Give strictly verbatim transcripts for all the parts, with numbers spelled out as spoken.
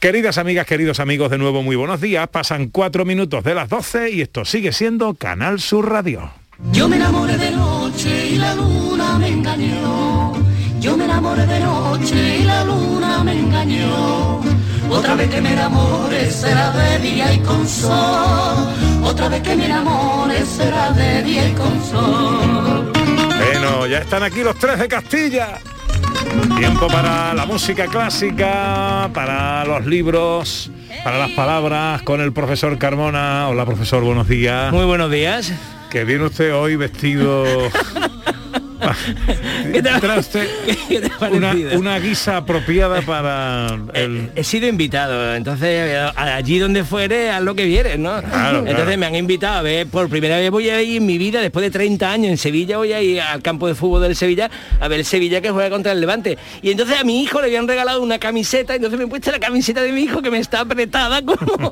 Queridas amigas, queridos amigos, de nuevo muy buenos días. Pasan cuatro minutos de las doce y esto sigue siendo Canal Sur Radio. Yo me enamoré de noche y la luna me engañó. Yo me enamoré de noche y la luna me engañó. Otra vez que me enamore será de día y con sol. Otra vez que me enamore será de día y con sol. Bueno, ya están aquí los tres de Castilla. Tiempo para la música clásica, para los libros, para las palabras, con el profesor Carmona. Hola, profesor, buenos días. Muy buenos días. Que viene usted hoy vestido... ¿Qué te, ¿Trae usted ¿Qué te ha una, parecido? una guisa apropiada para el... He sido invitado, entonces allí donde fuere haz lo que vieres, ¿no? Claro, entonces claro. me han invitado a ver, por primera vez voy a ir en mi vida, después de treinta años en Sevilla, voy a ir al campo de fútbol del Sevilla a ver el Sevilla que juega contra el Levante. Y entonces a mi hijo le habían regalado una camiseta, entonces me he puesto la camiseta de mi hijo que me está apretada como...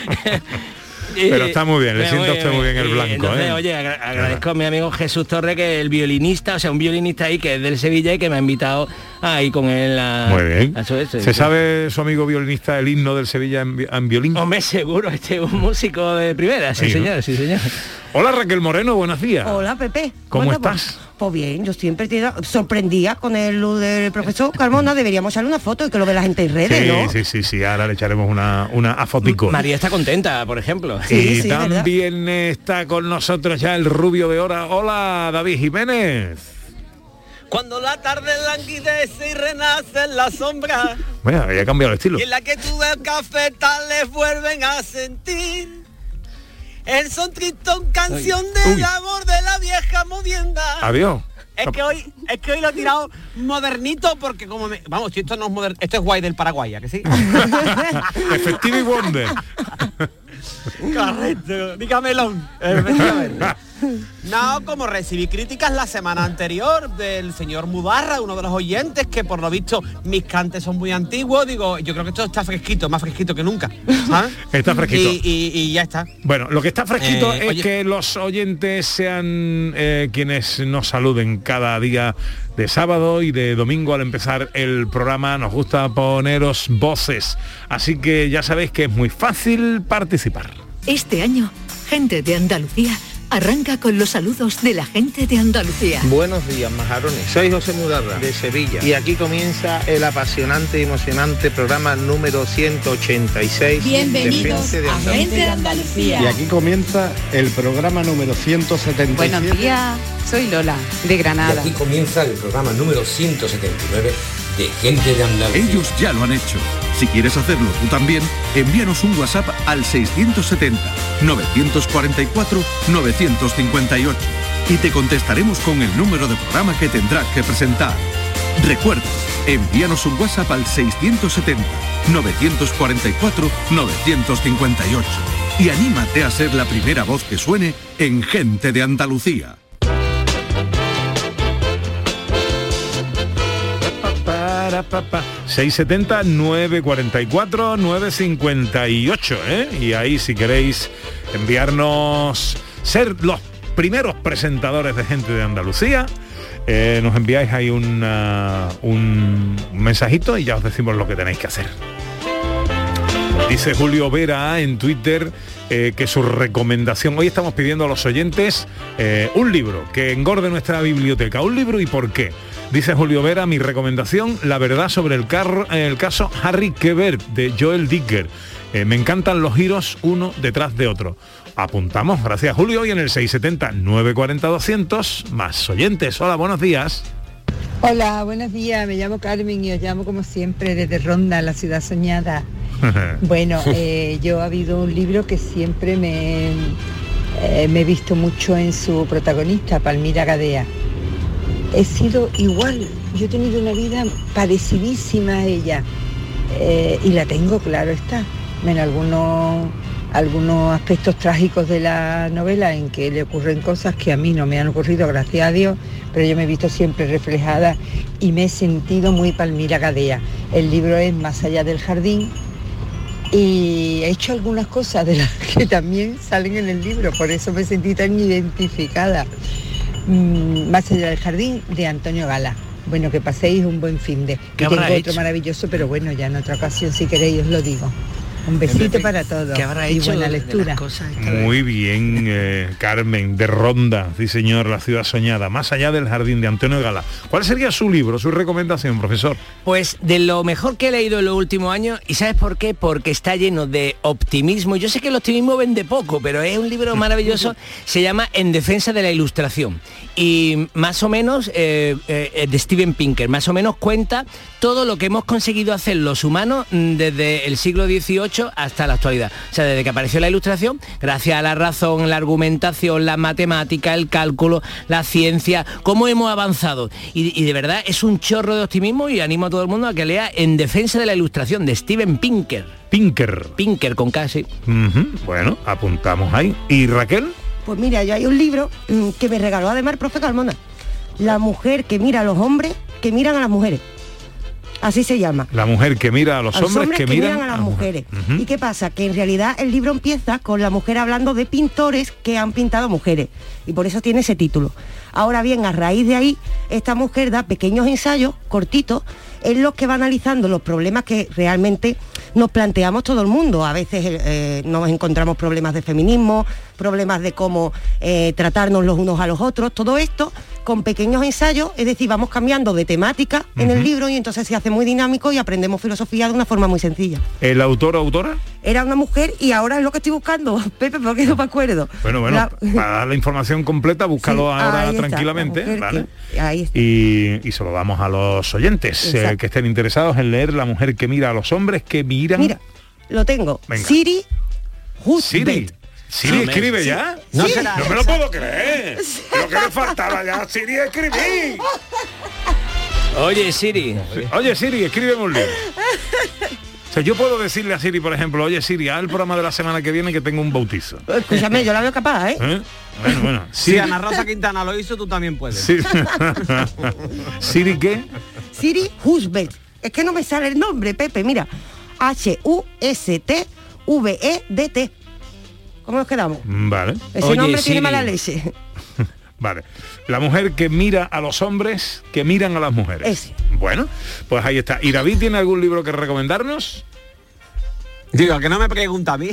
Pero está muy bien, le Eh, sienta usted muy bien el y blanco, entonces, ¿eh? Oye, agra- agradezco a mi amigo Jesús Torre, que es el violinista, o sea, un violinista ahí que es del Sevilla y que me ha invitado a ir con él a... Muy bien. a eso, eso, ¿Se eso. sabe su amigo violinista el himno del Sevilla en, vi- en violín? Hombre, seguro, este es un músico de primera, sí, Sí, ¿no? señor, sí, señor. Hola, Raquel Moreno, buenos días. Hola, Pepe. ¿Cómo Bueno, estás? Pues, pues bien, yo siempre te sorprendía con el look del profesor Carmona. Deberíamos echarle una foto y que lo ve la gente en redes, Sí, ¿no? sí, sí, sí, ahora le echaremos una, una a fotico. María está contenta, por ejemplo. Y Sí, sí, también está con nosotros ya el rubio de hora. Hola, David Jiménez. Cuando la tarde languidece y renace en la sombra, Bueno, había cambiado el estilo. y en la que tú ves cafetales vuelven a sentir el son tristón, canción Uy. del amor de la vieja movienda. Adiós. Es que hoy, es que hoy lo he tirado modernito porque como me, vamos, si esto no es moderno, esto es guay del Paraguay, ¿a que sí? Effective Wonder. Correcto, dígamelo. Efectivamente. No, como recibí críticas la semana anterior del señor Mudarra, uno de los oyentes, que por lo visto mis cantes son muy antiguos, digo, yo creo que esto está fresquito, más fresquito que nunca, ¿sabes? Está fresquito. Y, y- y ya está. Bueno, lo que está fresquito Eh, es oye- que los oyentes sean eh, quienes nos saluden cada día de sábado y de domingo al empezar el programa. Nos gusta poneros voces, así que ya sabéis que es muy fácil participar. Este año, Gente de Andalucía arranca con los saludos de la gente de Andalucía. Buenos días, majarones. Soy José Mudarra, de Sevilla. Y aquí comienza el apasionante y emocionante programa número ciento ochenta y seis. Bienvenidos de Gente de a Andalucía. Gente de Andalucía. Y aquí comienza el programa número ciento setenta y siete. Buenos días, soy Lola, de Granada. Y aquí comienza el programa número ciento setenta y nueve de Gente de Andalucía. Ellos ya lo han hecho. Si quieres hacerlo tú también, envíanos un WhatsApp al seiscientos setenta, novecientos cuarenta y cuatro, novecientos cincuenta y ocho y te contestaremos con el número de programa que tendrás que presentar. Recuerda, envíanos un WhatsApp al seiscientos setenta, novecientos cuarenta y cuatro, novecientos cincuenta y ocho y anímate a ser la primera voz que suene en Gente de Andalucía. seiscientos setenta, novecientos cuarenta y cuatro, novecientos cincuenta y ocho, ¿eh? Y ahí si queréis enviarnos, ser los primeros presentadores de Gente de Andalucía, eh, nos enviáis ahí una, un mensajito y ya os decimos lo que tenéis que hacer. Dice Julio Vera en Twitter eh, que su recomendación, hoy estamos pidiendo a los oyentes eh, un libro que engorde nuestra biblioteca, un libro y por qué. Dice Julio Vera, mi recomendación, La verdad sobre el, carro, el caso Harry Quebert de Joel Dicker. Eh, me encantan los giros uno detrás de otro. Apuntamos, gracias Julio, y en el seiscientos setenta, novecientos cuarenta, doscientos, más oyentes. Hola, buenos días. Hola, buenos días, me llamo Carmen y os llamo como siempre desde Ronda, la ciudad soñada. Bueno, eh, yo ha habido un libro que siempre me, eh, me he visto mucho en su protagonista, Palmira Gadea. He sido igual, yo he tenido una vida parecidísima a ella eh, y la tengo, claro está, en algunos, algunos aspectos trágicos de la novela en que le ocurren cosas que a mí no me han ocurrido, gracias a Dios, pero yo me he visto siempre reflejada y me he sentido muy Palmira Gadea. El libro es Más allá del jardín y he hecho algunas cosas de las que también salen en el libro, por eso me sentí tan identificada. Más allá del jardín, de Antonio Gala. Bueno, que paséis un buen fin de. ¿Qué Tengo habrá otro hecho? maravilloso, pero bueno, ya en otra ocasión, si queréis, os lo digo. Un besito para todos. ¿Qué habrá y hecho buena de- de lectura. las cosas estas de- Muy bien, eh, Carmen, de Ronda, sí señor, La ciudad soñada, más allá del jardín, de Antonio Gala. ¿Cuál sería su libro, su recomendación, profesor? Pues de lo mejor que he leído en los últimos años, ¿y sabes por qué? Porque está lleno de optimismo. Yo sé que el optimismo vende poco, pero es un libro maravilloso. Se llama En defensa de la ilustración. Y más o menos, eh, eh, de Steven Pinker, más o menos cuenta todo lo que hemos conseguido hacer los humanos mm, desde el siglo dieciocho hasta la actualidad. O sea, desde que apareció la ilustración, gracias a la razón, la argumentación, la matemática, el cálculo, la ciencia, cómo hemos avanzado. Y, y de verdad es un chorro de optimismo y animo a todo el mundo a que lea En defensa de la ilustración, de Steven Pinker. Pinker. Pinker con K, sí. Ujú, bueno, apuntamos ahí. ¿Y Raquel? Pues mira, yo hay un libro mm, que me regaló además el profe Carmona. La mujer que mira a los hombres que miran a las mujeres. Así se llama. La mujer que mira a los, A los hombres, que, miran, a las a mujeres. Ujú. ¿Y qué pasa? Que en realidad el libro empieza con la mujer hablando de pintores que han pintado mujeres. Y por eso tiene ese título. Ahora bien, a raíz de ahí, esta mujer da pequeños ensayos cortitos en los que va analizando los problemas que realmente nos planteamos todo el mundo. A veces eh, nos encontramos problemas de feminismo, problemas de cómo eh, tratarnos los unos a los otros, todo esto con pequeños ensayos, es decir, vamos cambiando de temática en el libro y entonces se hace muy dinámico y aprendemos filosofía de una forma muy sencilla. ¿El autor o autora? Era una mujer y ahora es lo que estoy buscando, Pepe, porque no me acuerdo. Bueno, bueno, La- para dar la información completa, búscalo Sí, ahora ahí está, tranquilamente, la mujer ¿vale? que- ahí está. Y, y se lo damos a los oyentes eh, Exacto. que estén interesados en leer La mujer que mira a los hombres que miran. Mira, lo tengo. Venga. Siri Husband. Siri. Siri No, escribe me- ya. No Sí. será No me lo esa. puedo creer. Lo que le faltaba ya, Siri escribí. Oye, Siri. Oye, Siri, escríbeme un libro. O sea, yo puedo decirle a Siri, por ejemplo, oye, Siri, haz el programa de la semana que viene que tengo un bautizo. Escúchame, yo la veo capaz, ¿eh? ¿Eh? Bueno, bueno. Si Siri, Ana Rosa Quintana lo hizo, tú también puedes. Sí. ¿Siri qué? Siri Husband. Es que no me sale el nombre, Pepe, mira. H U S T V E D T. ¿Cómo nos quedamos? Vale. Ese Oye, nombre Siri. tiene mala leche. Vale. La mujer que mira a los hombres que miran a las mujeres. Ese. Bueno, pues ahí está. ¿Y David tiene algún libro que recomendarnos? Digo, que no me pregunta a mí.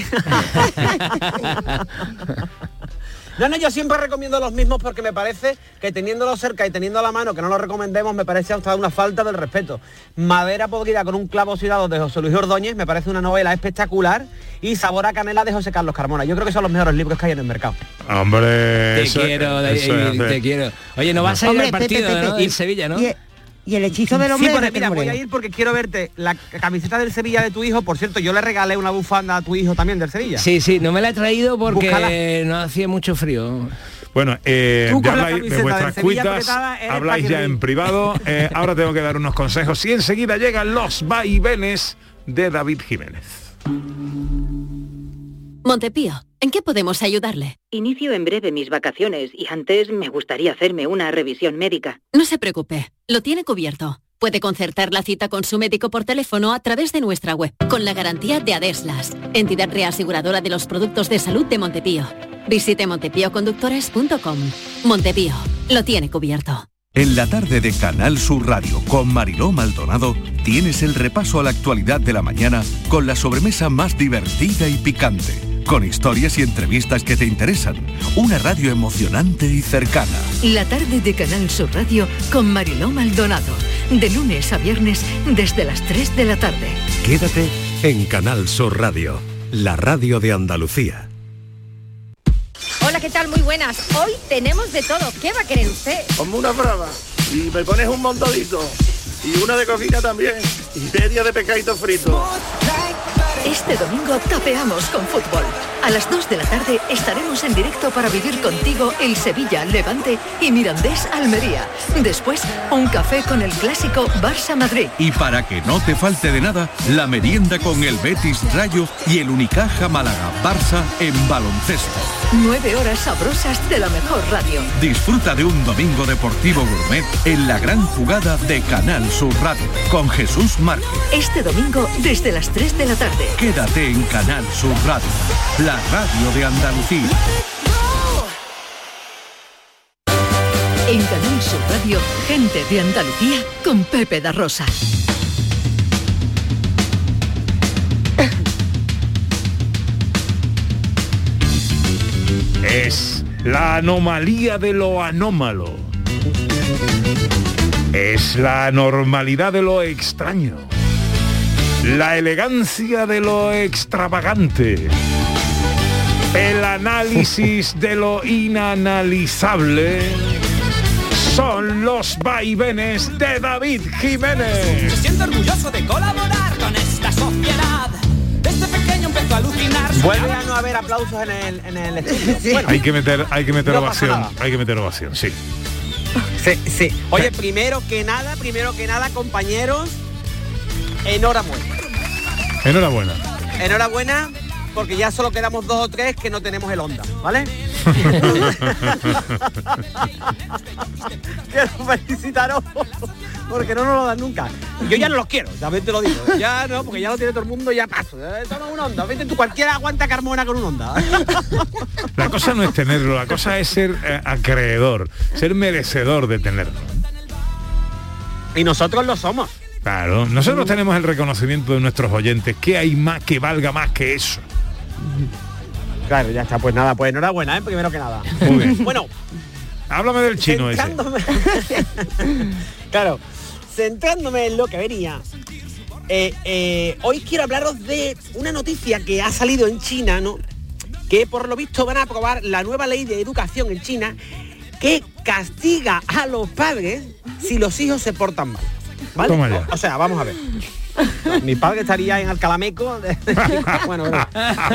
No, no, yo siempre recomiendo los mismos porque me parece que teniéndolo cerca y teniendo a la mano, que no lo recomendemos, me parece hasta una falta del respeto. Madera podrida con un clavo oxidado de José Luis Ordóñez, me parece una novela espectacular, y Sabor a canela de José Carlos Carmona. Yo creo que son los mejores libros que hay en el mercado. Hombre, Te eso- quiero, eso es David, hacer- te quiero. Oye, no vas a ir Hombre, al Pepe, partido, Pepe, ¿no? y- En Sevilla, ¿no? Y, y el hechizo del Sí, hombre de porque Raquel mira, voy Moreno. a ir porque quiero verte la camiseta del Sevilla de tu hijo. Por cierto, yo le regalé una bufanda a tu hijo también del Sevilla. Sí, sí, no me la he traído porque Búscala. no hacía mucho frío. Bueno, eh, Tú ya con la habláis de camiseta vuestras del Sevilla cuitas, apretada, eres habláis ya Paquirrín. en privado. Eh, ahora tengo que dar unos consejos y enseguida llegan los vaivenes de David Jiménez. Montepío, ¿en qué podemos ayudarle? Inicio en breve mis vacaciones y antes me gustaría hacerme una revisión médica. No se preocupe, lo tiene cubierto. Puede concertar la cita con su médico por teléfono a través de nuestra web, con la garantía de Adeslas, entidad reaseguradora de los productos de salud de Montepío. Visite montepíoconductores punto com. Montepío, lo tiene cubierto. En la tarde de Canal Sur Radio con Mariló Maldonado tienes el repaso a la actualidad de la mañana con la sobremesa más divertida y picante, con historias y entrevistas que te interesan. Una radio emocionante y cercana. La tarde de Canal Sur Radio con Mariló Maldonado. De lunes a viernes desde las tres de la tarde. Quédate en Canal Sur Radio, la radio de Andalucía. Hola, ¿qué tal? Muy buenas. Hoy tenemos de todo. ¿Qué va a querer usted? Como una brava. Y me pones un montadito. Y una de coquita también. Y media de pescadito frito. Este domingo tapeamos con fútbol. A las dos de la tarde estaremos en directo para vivir contigo el Sevilla, Levante y Mirandés Almería. Después, un café con el clásico Barça-Madrid. Y para que no te falte de nada, la merienda con el Betis Rayo y el Unicaja Málaga Barça en baloncesto. Nueve horas sabrosas de la mejor radio. Disfruta de un domingo deportivo gourmet en la gran jugada de Canal Sur Radio con Jesús Márquez. Este domingo desde las tres de la tarde. Quédate en Canal Sur Radio, la radio de Andalucía. En Canal Canal Sur Radio, Gente de Andalucía, con Pepe da Rosa. Es la anomalía de lo anómalo. Es la normalidad de lo extraño. La elegancia de lo extravagante. El análisis de lo inanalizable. Son los vaivenes de David Jiménez. Se siente orgulloso de colaborar con esta sociedad. Desde pequeño empezó a alucinar. Vuelve a no haber aplausos en el, en el estudio. Sí. Bueno, hay que meter, hay que meter no ovación. Hay que meter ovación, sí. Sí, sí. Oye, primero que nada, primero que nada, compañeros, enhorabuena. Enhorabuena. Enhorabuena, porque ya solo quedamos dos o tres que no tenemos el Honda, ¿vale? Quiero felicitaros porque no nos lo dan nunca. Yo ya no los quiero, también te lo digo. Ya no, porque ya lo tiene todo el mundo, ya paso. Toma un Honda, vete tú, cualquiera aguanta Carmona con un Honda. La cosa no es tenerlo, la cosa es ser eh, acreedor, ser merecedor de tenerlo. Y nosotros lo somos. Claro, nosotros tenemos el reconocimiento de nuestros oyentes. ¿Qué hay más que valga más que eso? Claro, ya está, pues nada, pues enhorabuena, ¿eh? Primero que nada. Muy bien. Bueno, háblame del chino centrándome... ese. Claro, centrándome en lo que venía. Eh, eh, hoy quiero hablaros de una noticia que ha salido en China, ¿no? Que por lo visto van a aprobar la nueva ley de educación en China que castiga a los padres si los hijos se portan mal. ¿Vale? Toma ya. O, o sea, vamos a ver. Mi padre estaría en Alcalameco. Bueno, bueno.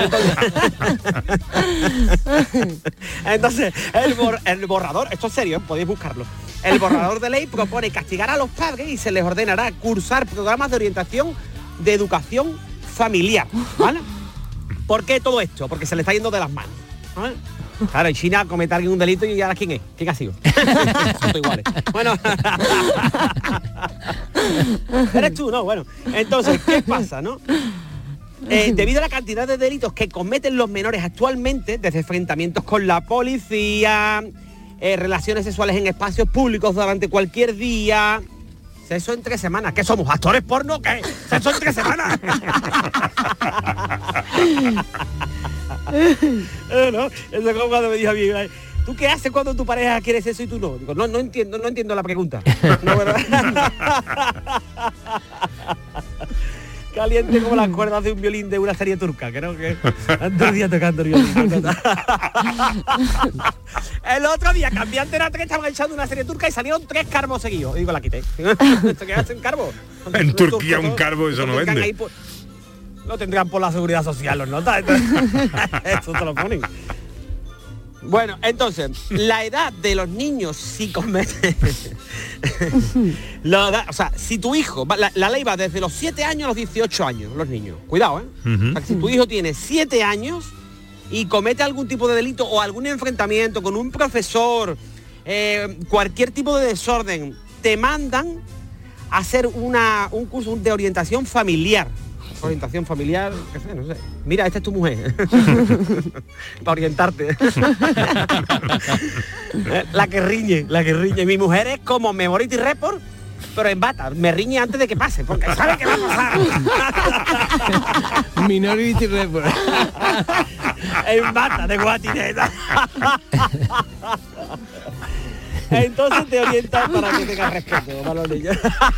Entonces, el, bor el borrador, esto es serio, podéis buscarlo. El borrador de ley propone castigar a los padres y se les ordenará cursar programas de orientación de educación familiar, ¿vale? ¿Por qué todo esto? Porque se le está yendo de las manos, ¿vale? Claro, en China comete alguien un delito y ahora ¿quién es? ¿Quién ha sido? Son iguales. Bueno. Eres tú, ¿no? Bueno. Entonces, ¿qué pasa, no? Eh, debido a la cantidad de delitos que cometen los menores actualmente, desde enfrentamientos con la policía, eh, relaciones sexuales en espacios públicos durante cualquier día... Sexo en tres semanas. ¿Qué somos? ¿Actores porno? ¿Qué? ¿Sexo en tres semanas? eh, ¿no? Eso es como cuando me dijo a mí, ¿tú qué haces cuando tu pareja quiere eso y tú no? Digo, no, no entiendo, no entiendo la pregunta. No, ¿verdad? Caliente como las cuerdas de un violín de una serie turca, creo que antes día tocando el violín. El otro día cambié Antena tres, estaban echando una serie turca y salieron tres carbos seguidos. Y digo, la quité. ¿Esto qué hacen carbo? En Turquía un carbo eso no vende. Por... Lo tendrán por la seguridad social, los notas. Eso te lo ponen. Bueno, entonces, la edad de los niños si cometen... la edad, o sea, si tu hijo... La, la ley va desde los siete años a los dieciocho años, los niños. Cuidado, ¿eh? Uh-huh. O sea, si tu hijo tiene siete años y comete algún tipo de delito o algún enfrentamiento con un profesor, eh, cualquier tipo de desorden, te mandan a hacer una, un curso de orientación familiar. Orientación familiar, qué sé, no sé. Mira, esta es tu mujer. Para orientarte. La que riñe, la que riñe. Mi mujer es como Memority Report, pero en bata. Me riñe antes de que pase, porque sabe que va a pasar. Minority Report. En bata de guatineta. Entonces te orientan para que tengas respeto para los niños.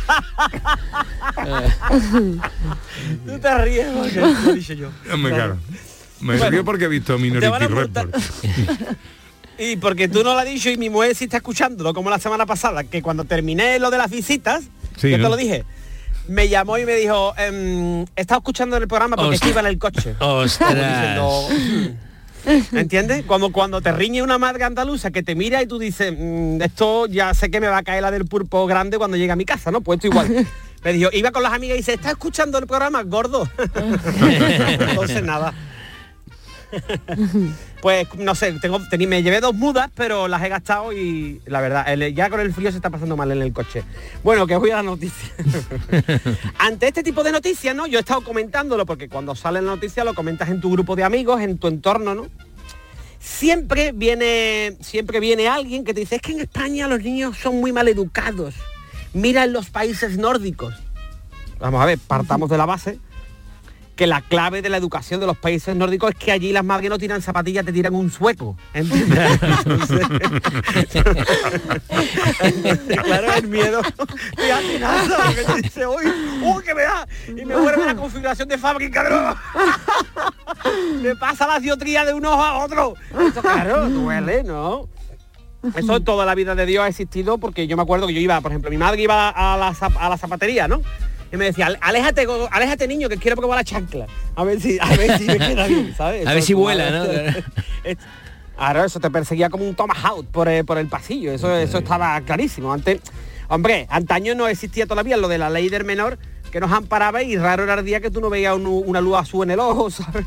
Tú te ríes porque lo dije yo. Me claro. Me bueno, río porque he visto Minority Report. Y porque tú no lo has dicho y mi mujer sí está escuchándolo, como la semana pasada, que cuando terminé lo de las visitas, sí, yo ¿no? te lo dije, me llamó y me dijo, ehm, he estado escuchando el programa porque iba en el coche. ¡Ostras! ¿Entiendes? Cuando, cuando te riñe una madre andaluza que te mira y tú dices, mmm, esto ya sé que me va a caer la del pulpo grande cuando llegue a mi casa, ¿no? Pues esto igual. Me dijo, iba con las amigas y dice, ¿está escuchando el programa, gordo? Entonces nada. Pues no sé, tengo, tení, me llevé dos mudas, pero las he gastado y la verdad, el, ya con el frío se está pasando mal en el coche. Bueno, que voy a la noticia. Ante este tipo de noticias, ¿no? Yo he estado comentándolo porque cuando sale la noticia lo comentas en tu grupo de amigos, en tu entorno, ¿no? siempre viene, siempre viene alguien que te dice, es que en España los niños son muy mal educados. Mira en los países nórdicos. Vamos a ver, partamos de la base que la clave de la educación de los países nórdicos es que allí las madres no tiran zapatillas, te tiran un sueco. ¿Entiendes? Entonces, claro, el miedo te hace nada, porque te dice, uy, uy, que me da, y me vuelve la configuración de fábrica, ¿no? Me pasa la diotría de un ojo a otro. Eso, claro, duele, ¿no? Eso toda la vida de Dios ha existido, porque yo me acuerdo que yo iba, por ejemplo, mi madre iba a la, a la zapatería, ¿no? Y me decía, aléjate, aléjate niño, que quiero probar la chancla. A ver si, a ver si me queda bien, ¿sabes? A ver eso, si vuela, ¿no? Claro, eso te perseguía como un tomahawk por el, por el pasillo, eso, eso estaba clarísimo. Antes, hombre, antaño no existía todavía lo de la ley del menor, que nos amparaba, y raro era el día que tú no veías un, una luz azul en el ojo, ¿sabes?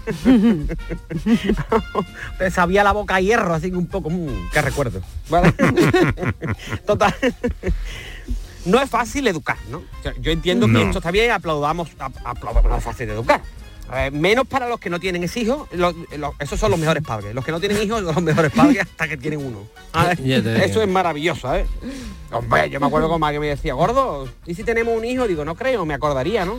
Te sabía la boca a hierro, así que un poco, mmm, qué recuerdo. ¿Vale? Total. No es fácil educar, ¿no? O sea, yo entiendo no. que esto está bien, aplaudamos, aplaudamos, no es fácil de educar. Eh, menos para los que no tienen ese hijo, los, los, esos son los mejores padres. Los que no tienen hijos son los mejores padres hasta que tienen uno. Eso es maravilloso, ¿eh? Hombre, yo me acuerdo con más que me decía, gordo, ¿y si tenemos un hijo? Digo, no creo, me acordaría, ¿no?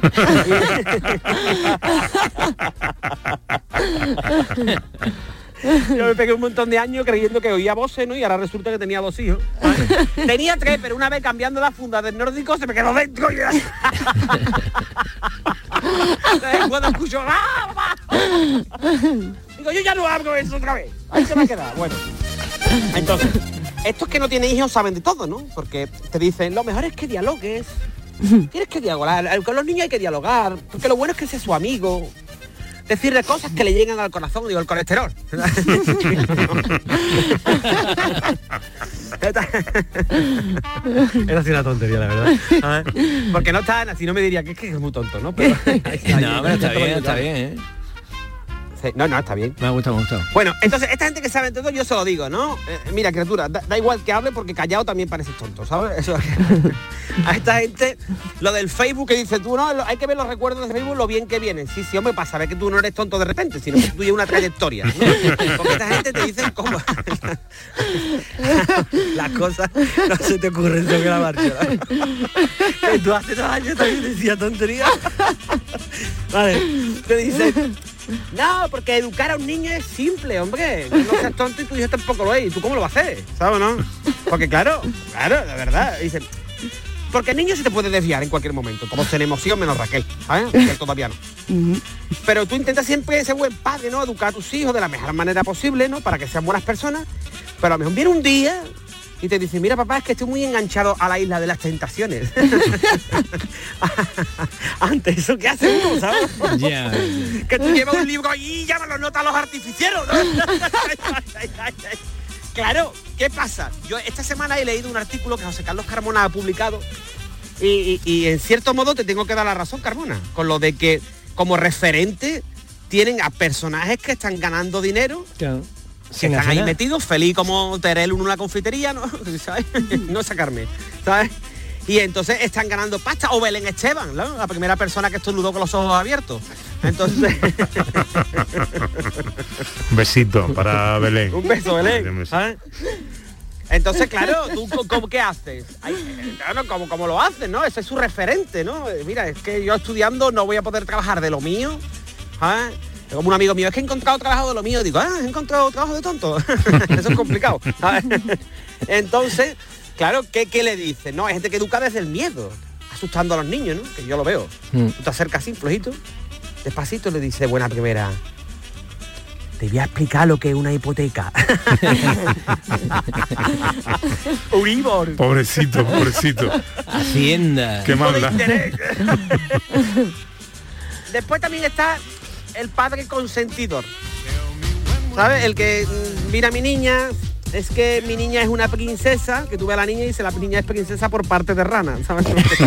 Yo me pegué un montón de años creyendo que oía voces, ¿no? Y ahora resulta que tenía dos hijos. Tenía tres, pero una vez cambiando la funda del nórdico se me quedó dentro. Y... cuando escucho... ¡Ah, digo, yo ya no hablo eso otra vez. Ahí se me ha quedado. Bueno, entonces, estos que no tienen hijos saben de todo, ¿no? Porque te dicen, lo mejor es que dialogues. Tienes que dialogar. Con los niños hay que dialogar. Porque lo bueno es que sea su amigo. Decirle cosas que le llegan al corazón, digo, el colesterol. Era así una tontería, la verdad. A ver, porque no está, así no me diría que es que es muy tonto, ¿no? Pero, no, pero está bien, está bien, ¿eh? Sí, no, no, está bien. Me ha gustado, me ha gustado. Bueno, entonces, esta gente que sabe todo, yo se lo digo, ¿no? Eh, mira, criatura, da, da igual que hable porque callado también pareces tonto, ¿sabes? Eso, a esta gente, lo del Facebook que dice tú, no, hay que ver los recuerdos de Facebook, lo bien que vienen. Sí, sí, hombre, para saber que tú no eres tonto de repente, sino que tú llevas una trayectoria, ¿no? Porque esta gente te dice cómo... Las cosas no se te ocurren sobre la marcha, ¿no? Que tú hace dos años también decías tonterías. Vale, te dice... No, porque educar a un niño es simple, hombre. No seas tonto y tu hijo tampoco lo es. ¿Y tú cómo lo vas a hacer? ¿Sabes, no? Porque claro, claro, de verdad. Dice, porque el niño se te puede desviar en cualquier momento. Todos tenemos hijos menos Raquel, ¿sabes? Raquel todavía no. Pero tú intentas siempre ser buen padre, ¿no? Educar a tus hijos de la mejor manera posible, ¿no? Para que sean buenas personas. Pero a lo mejor viene un día y te dice, mira papá, es que estoy muy enganchado a la isla de las tentaciones. Antes, ¿eso qué hace uno, sabes? Yeah. Que tú llevas un libro y ya me lo notan los artificieros, ¿no? Claro, ¿qué pasa? Yo esta semana he leído un artículo que José Carlos Carmona ha publicado y, y, y en cierto modo te tengo que dar la razón, Carmona, con lo de que como referente tienen a personajes que están ganando dinero, claro, que están ahí metidos, feliz como Terel en una confitería, ¿no? ¿Sabes? No sacarme, ¿sabes? Y entonces están ganando pasta, o Belén Esteban, ¿no? La primera persona que estornudó con los ojos abiertos. Entonces... Un besito para Belén. Un beso, Belén, ¿sabes? Entonces, claro, ¿tú cómo, qué haces? Ay, claro, ¿cómo, cómo lo haces, no? Ese es su referente, ¿no? Mira, es que yo estudiando no voy a poder trabajar de lo mío, ¿sabes? Como un amigo mío, es que he encontrado trabajo de lo mío. Digo, ah, he encontrado trabajo de tonto. Eso es complicado, ¿sabes? Entonces, claro, ¿qué, qué le dices? No, hay gente que educa desde el miedo, asustando a los niños, ¿no? Que yo lo veo. Mm. Tú te acercas así, flojito, despacito, le dices, buena primera, te voy a explicar lo que es una hipoteca. Uribor. Pobrecito, pobrecito. Hacienda. Qué maldad. Después también está el padre consentidor, ¿sabes? El que, mira mi niña, es que mi niña es una princesa, que tú ves a la niña y dice la niña es princesa por parte de rana, ¿sabes?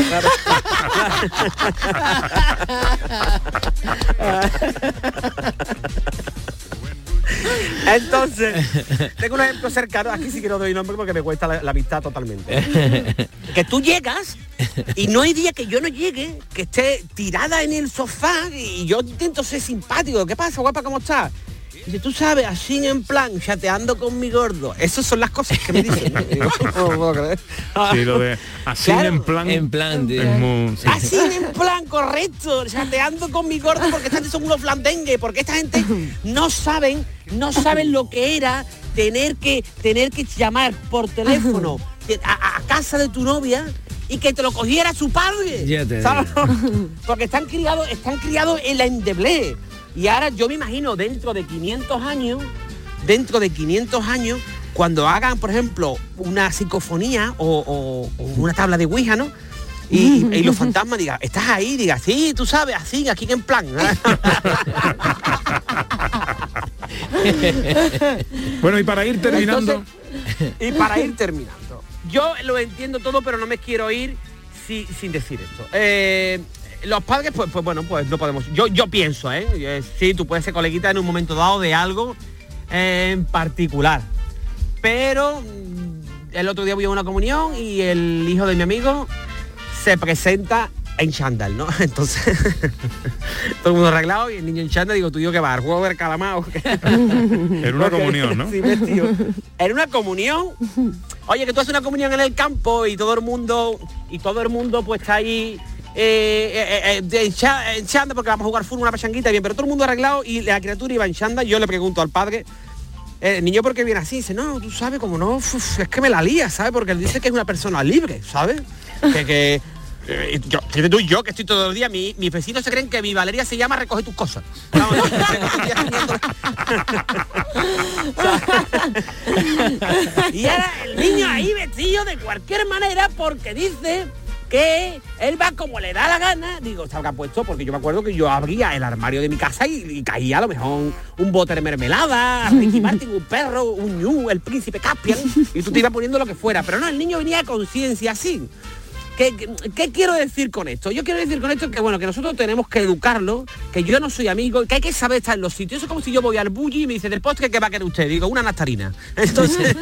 Entonces, tengo un ejemplo cercano, aquí sí que no doy nombre porque me cuesta la, la amistad totalmente. Que tú llegas y no hay día que yo no llegue, que esté tirada en el sofá y yo intento ser simpático. ¿Qué pasa, guapa, cómo estás? Dice, tú sabes, así en plan, chateando con mi gordo. Esas son las cosas que me dicen. Sí, lo de así Claro, en plan. En plan de... es muy- sí. Así en plan, correcto, chateando con mi gordo, porque esta gente son unos flandengues, porque esta gente no saben, no saben lo que era tener que, tener que llamar por teléfono a, a casa de tu novia y que te lo cogiera su padre. Ya te ¿sabes? Porque están criados, están criados en la endeblez. Y ahora yo me imagino dentro de quinientos años, dentro de quinientos años, cuando hagan, por ejemplo, una psicofonía o, o- o una tabla de Ouija, ¿no? Y, y los fantasmas digan, ¿estás ahí? Diga, sí, tú sabes, así, aquí en plan. Bueno, y para ir terminando... Entonces, y para ir terminando, yo lo entiendo todo, pero no me quiero ir si- sin decir esto. Eh, los padres, pues, pues bueno, pues no podemos. Yo, yo pienso, ¿eh? Eh, Sí, tú puedes ser coleguita en un momento dado de algo eh, en particular. Pero mm, el otro día voy a una comunión y el hijo de mi amigo se presenta en chándal, ¿no? Entonces, todo el mundo arreglado y el niño en chándal, digo, tú y yo que va al juego del calamar. ¿O qué? En una comunión, ¿no? Sí, vestido. En una comunión. Oye, que tú haces una comunión en el campo y todo el mundo, y todo el mundo pues está ahí eh, eh, eh, de en cha- en chándal porque vamos a jugar fútbol, una pachanguita, bien, pero todo el mundo arreglado y la criatura iba en chándal. Yo le pregunto al padre, eh, el niño, ¿por qué viene así? Dice, no, tú sabes, como no, uf, es que me la lía, ¿sabes? Porque él dice que es una persona libre, ¿sabes? Que, que eh, yo, fíjate tú y yo, que estoy todo el día, mi, mis vecinos se creen que mi Valeria se llama recoge tus cosas. Vamos, yo, y ahora el niño ahí vestido de cualquier manera porque dice que él va como le da la gana. Digo, se habrá puesto, porque yo me acuerdo que yo abría el armario de mi casa y, y caía a lo mejor un, un bote de mermelada, Ricky Martin, un perro, un ñu, el príncipe Caspian, y tú te ibas poniendo lo que fuera. Pero no, el niño venía a conciencia así. ¿Qué, qué, qué quiero decir con esto? Yo quiero decir con esto que bueno, que nosotros tenemos que educarlo, que yo no soy amigo, que hay que saber estar en los sitios. Eso es como si yo voy al bulli y me dice, del postre, ¿qué va a querer usted? Digo, una nastarina. Entonces,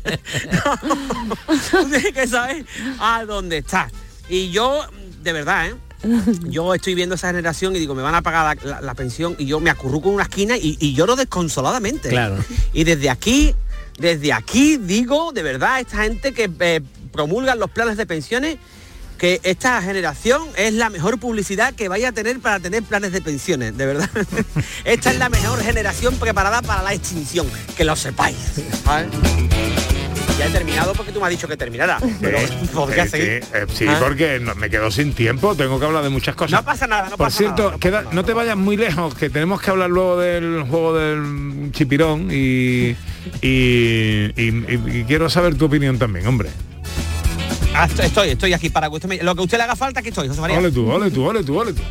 tú tienes que saber a dónde estás. Y yo, de verdad, ¿eh? Yo estoy viendo esa generación y digo, me van a pagar la, la- la pensión y yo me acurruco en una esquina y, y lloro desconsoladamente. Claro. Y desde aquí, desde aquí digo, de verdad, esta gente que eh, promulgan los planes de pensiones, que esta generación es la mejor publicidad que vaya a tener para tener planes de pensiones, de verdad. Esta es la mejor generación preparada para la extinción, que lo sepáis. ¿Sabes? Ya he terminado porque tú me has dicho que terminara, pero podría Eh, sí, seguir. eh, sí, ¿Ah? porque no- me quedo sin tiempo, tengo que hablar de muchas cosas. No pasa nada, no Por pasa cierto, nada, no queda- no te vayas muy lejos, que tenemos que hablar luego del juego del chipirón y, y, y- y- y quiero saber tu opinión también, hombre. Ah, estoy, estoy, estoy aquí para que usted me, lo que a usted le haga falta, aquí estoy, José María. Ole tú, ole tú, ole tú, ole tú.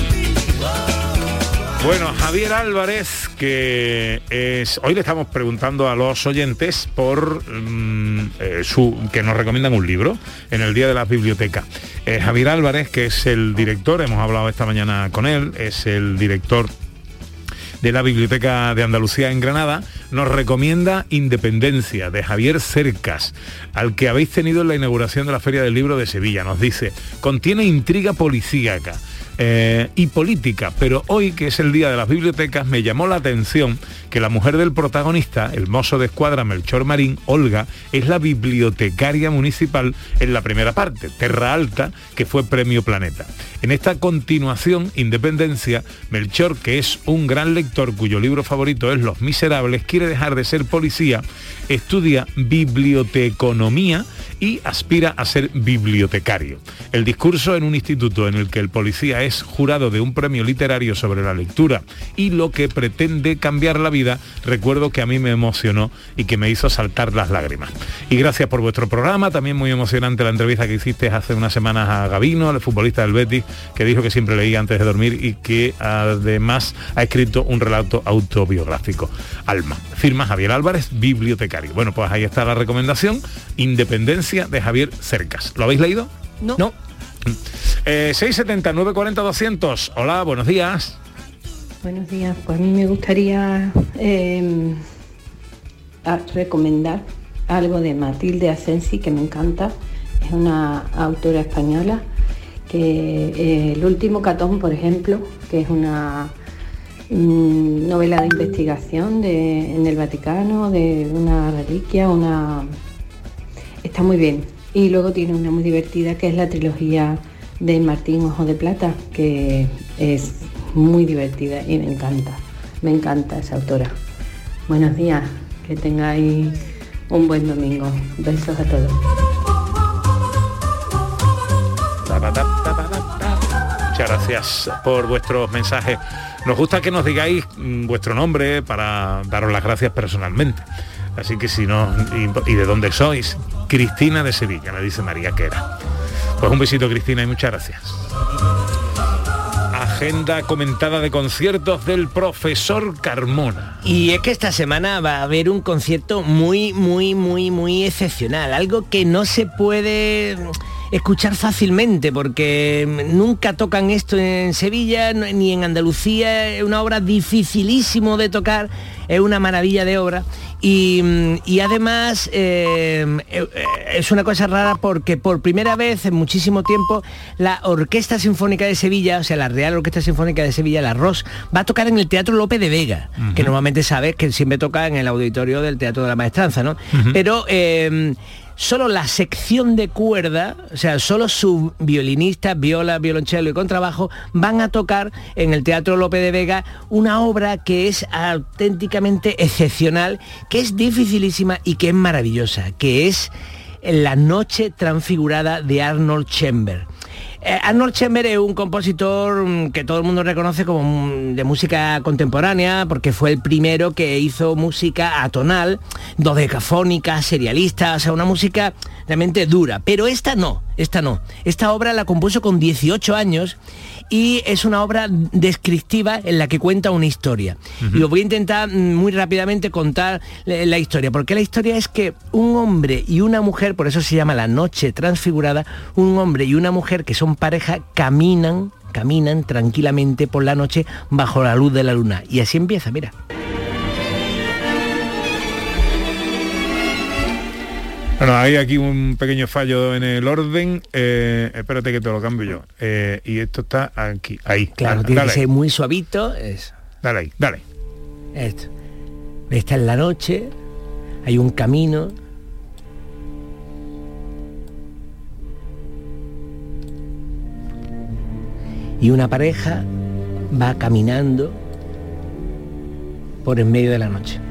Bueno, Javier Álvarez, que es hoy le estamos preguntando a los oyentes por mm, eh, su que nos recomiendan un libro en el Día de las Bibliotecas. Eh, Javier Álvarez, que es el director, hemos hablado esta mañana con él, es el director de la Biblioteca de Andalucía en Granada, nos recomienda Independencia, de Javier Cercas, al que habéis tenido en la inauguración de la Feria del Libro de Sevilla. Nos dice, contiene intriga policíaca eh, y política, pero hoy, que es el Día de las Bibliotecas, me llamó la atención que la mujer del protagonista, el mozo de escuadra Melchor Marín, Olga, es la bibliotecaria municipal en la primera parte, Terra Alta, que fue Premio Planeta. En esta continuación, Independencia, Melchor, que es un gran lector cuyo libro favorito es Los Miserables, quiere dejar de ser policía, estudia biblioteconomía y aspira a ser bibliotecario. El discurso en un instituto en el que el policía es jurado de un premio literario sobre la lectura y lo que pretende cambiar la vida, recuerdo que a mí me emocionó y que me hizo saltar las lágrimas. Y gracias por vuestro programa, también muy emocionante la entrevista que hiciste hace unas semanas a Gabino, el futbolista del Betis, que dijo que siempre leía antes de dormir y que además ha escrito un relato autobiográfico. Alma. Firma Javier Álvarez, bibliotecario. Bueno, pues ahí está la recomendación, Independencia, de Javier Cercas. ¿Lo habéis leído? No. No. Eh, seis setenta, nueve cuarenta, doscientos. Hola, buenos días. Buenos días, pues a mí me gustaría eh, a- recomendar algo de Matilde Asensi, que me encanta. Es una autora española que eh, El último catón, por ejemplo, que es una mm, novela de investigación de, en el Vaticano, de una reliquia, una... Está muy bien. Y luego tiene una muy divertida que es la trilogía de Martín Ojo de Plata, que es muy divertida y me encanta. Me encanta esa autora. Buenos días, que tengáis un buen domingo. Besos a todos. Muchas gracias por vuestros mensajes. Nos gusta que nos digáis mm, vuestro nombre para daros las gracias personalmente. Así que si no, y, y de dónde sois. Cristina de Sevilla, me dice María Quera. Pues un besito, Cristina, y muchas gracias. Agenda comentada de conciertos del profesor Carmona. Y es que esta semana va a haber un concierto muy, muy, muy, muy excepcional. Algo que no se puede escuchar fácilmente porque nunca tocan esto en Sevilla ni en Andalucía. Es una obra dificilísimo de tocar, es una maravilla de obra. Y, y además eh, es una cosa rara porque por primera vez en muchísimo tiempo la Orquesta Sinfónica de Sevilla, o sea, la Real Orquesta Sinfónica de Sevilla, la R O S, va a tocar en el Teatro Lope de Vega, uh-huh. que normalmente sabes que siempre toca en el auditorio del Teatro de la Maestranza, ¿no? Uh-huh. Pero eh, solo la sección de cuerda, o sea, solo sus violinistas, viola, violonchelo y contrabajo, van a tocar en el Teatro Lope de Vega una obra que es auténticamente excepcional, que es dificilísima y que es maravillosa, que es La Noche Transfigurada de Arnold Schoenberg. Eh, Arnold Schoenberg es un compositor mm, que todo el mundo reconoce como mm, de música contemporánea porque fue el primero que hizo música atonal, dodecafónica, serialista, o sea, una música realmente dura. Pero esta no, esta no. Esta obra la compuso con dieciocho años y es una obra descriptiva en la que cuenta una historia. Uh-huh. Y os voy a intentar muy rápidamente contar la historia, porque la historia es que un hombre y una mujer, por eso se llama La Noche Transfigurada, un hombre y una mujer que son pareja caminan, caminan tranquilamente por la noche bajo la luz de la luna. Y así empieza, mira. Bueno, hay aquí un pequeño fallo en el orden. Eh, espérate que te lo cambio yo. Eh, y esto está aquí, ahí. Claro, tiene que ser muy suavito. Eso. Dale ahí, dale. Esto. Esta es la noche, hay un camino. Y una pareja va caminando por en medio de la noche.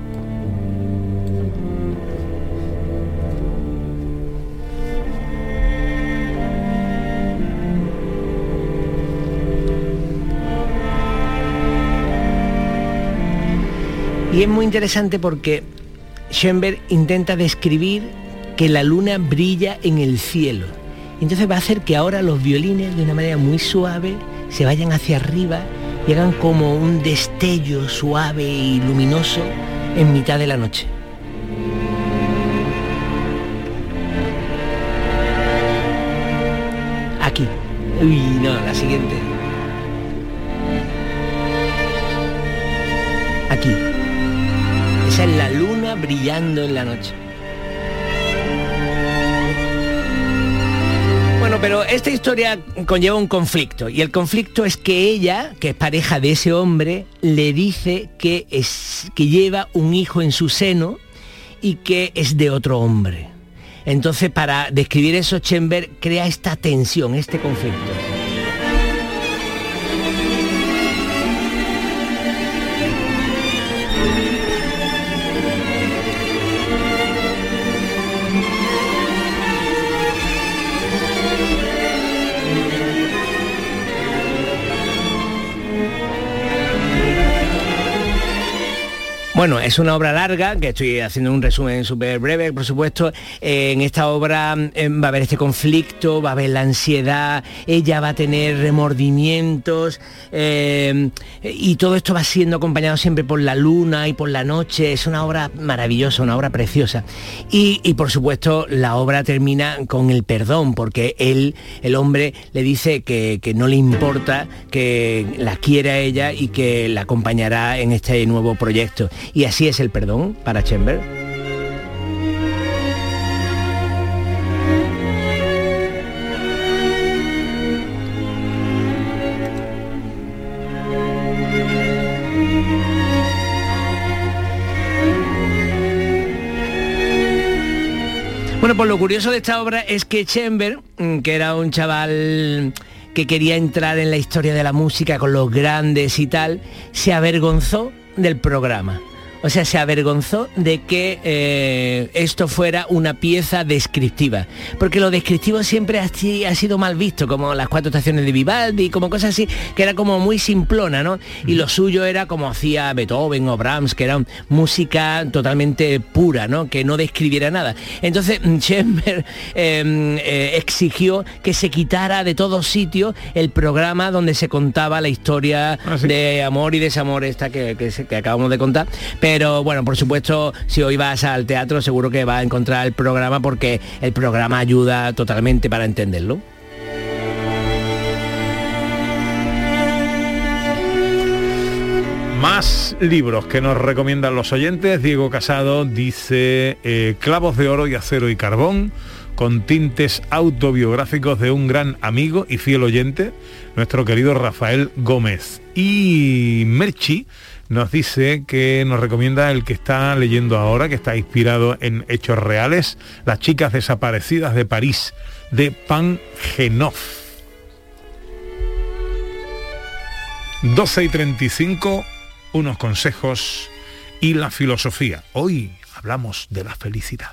Y es muy interesante porque Schoenberg intenta describir que la luna brilla en el cielo. Entonces va a hacer que ahora los violines, de una manera muy suave, se vayan hacia arriba y hagan como un destello suave y luminoso en mitad de la noche. Aquí. Uy, no, la siguiente. Aquí. Esa es la luna brillando en la noche. Bueno, pero esta historia conlleva un conflicto, y el conflicto es que ella, que es pareja de ese hombre, le dice que, es, que lleva un hijo en su seno y que es de otro hombre. Entonces, para describir eso, Schoenberg crea esta tensión, este conflicto. Bueno, es una obra larga, que estoy haciendo un resumen súper breve, por supuesto. Eh, en esta obra eh, va a haber este conflicto, va a haber la ansiedad, ella va a tener remordimientos, eh, y todo esto va siendo acompañado siempre por la luna y por la noche. Es una obra maravillosa, una obra preciosa. Y, y por supuesto, la obra termina con el perdón, porque él, el hombre, le dice que, que no le importa, que la quiere a ella y que la acompañará en este nuevo proyecto. Y así es el perdón para Schoenberg. Bueno, pues lo curioso de esta obra es que Schoenberg, que era un chaval que quería entrar en la historia de la música con los grandes y tal, se avergonzó del programa. O sea, se avergonzó de que eh, esto fuera una pieza descriptiva. Porque lo descriptivo siempre ha, ha sido mal visto, como las cuatro estaciones de Vivaldi, como cosas así, que era como muy simplona, ¿no? Y lo suyo era como hacía Beethoven o Brahms, que era música totalmente pura, ¿no? Que no describiera nada. Entonces, Schoenberg eh, eh, exigió que se quitara de todos sitios el programa donde se contaba la historia ¿Ah, sí? de amor y desamor esta que, que, que acabamos de contar. Pero bueno, por supuesto, si hoy vas al teatro seguro que vas a encontrar el programa, porque el programa ayuda totalmente para entenderlo. Más libros que nos recomiendan los oyentes. Diego Casado dice eh, Clavos de oro y acero y carbón, con tintes autobiográficos de un gran amigo y fiel oyente, nuestro querido Rafael Gómez. Y Merchi nos dice que nos recomienda el que está leyendo ahora, que está inspirado en hechos reales, Las chicas desaparecidas de París, de Pangenov. doce y treinta y cinco, unos consejos y la filosofía. Hoy hablamos de la felicidad.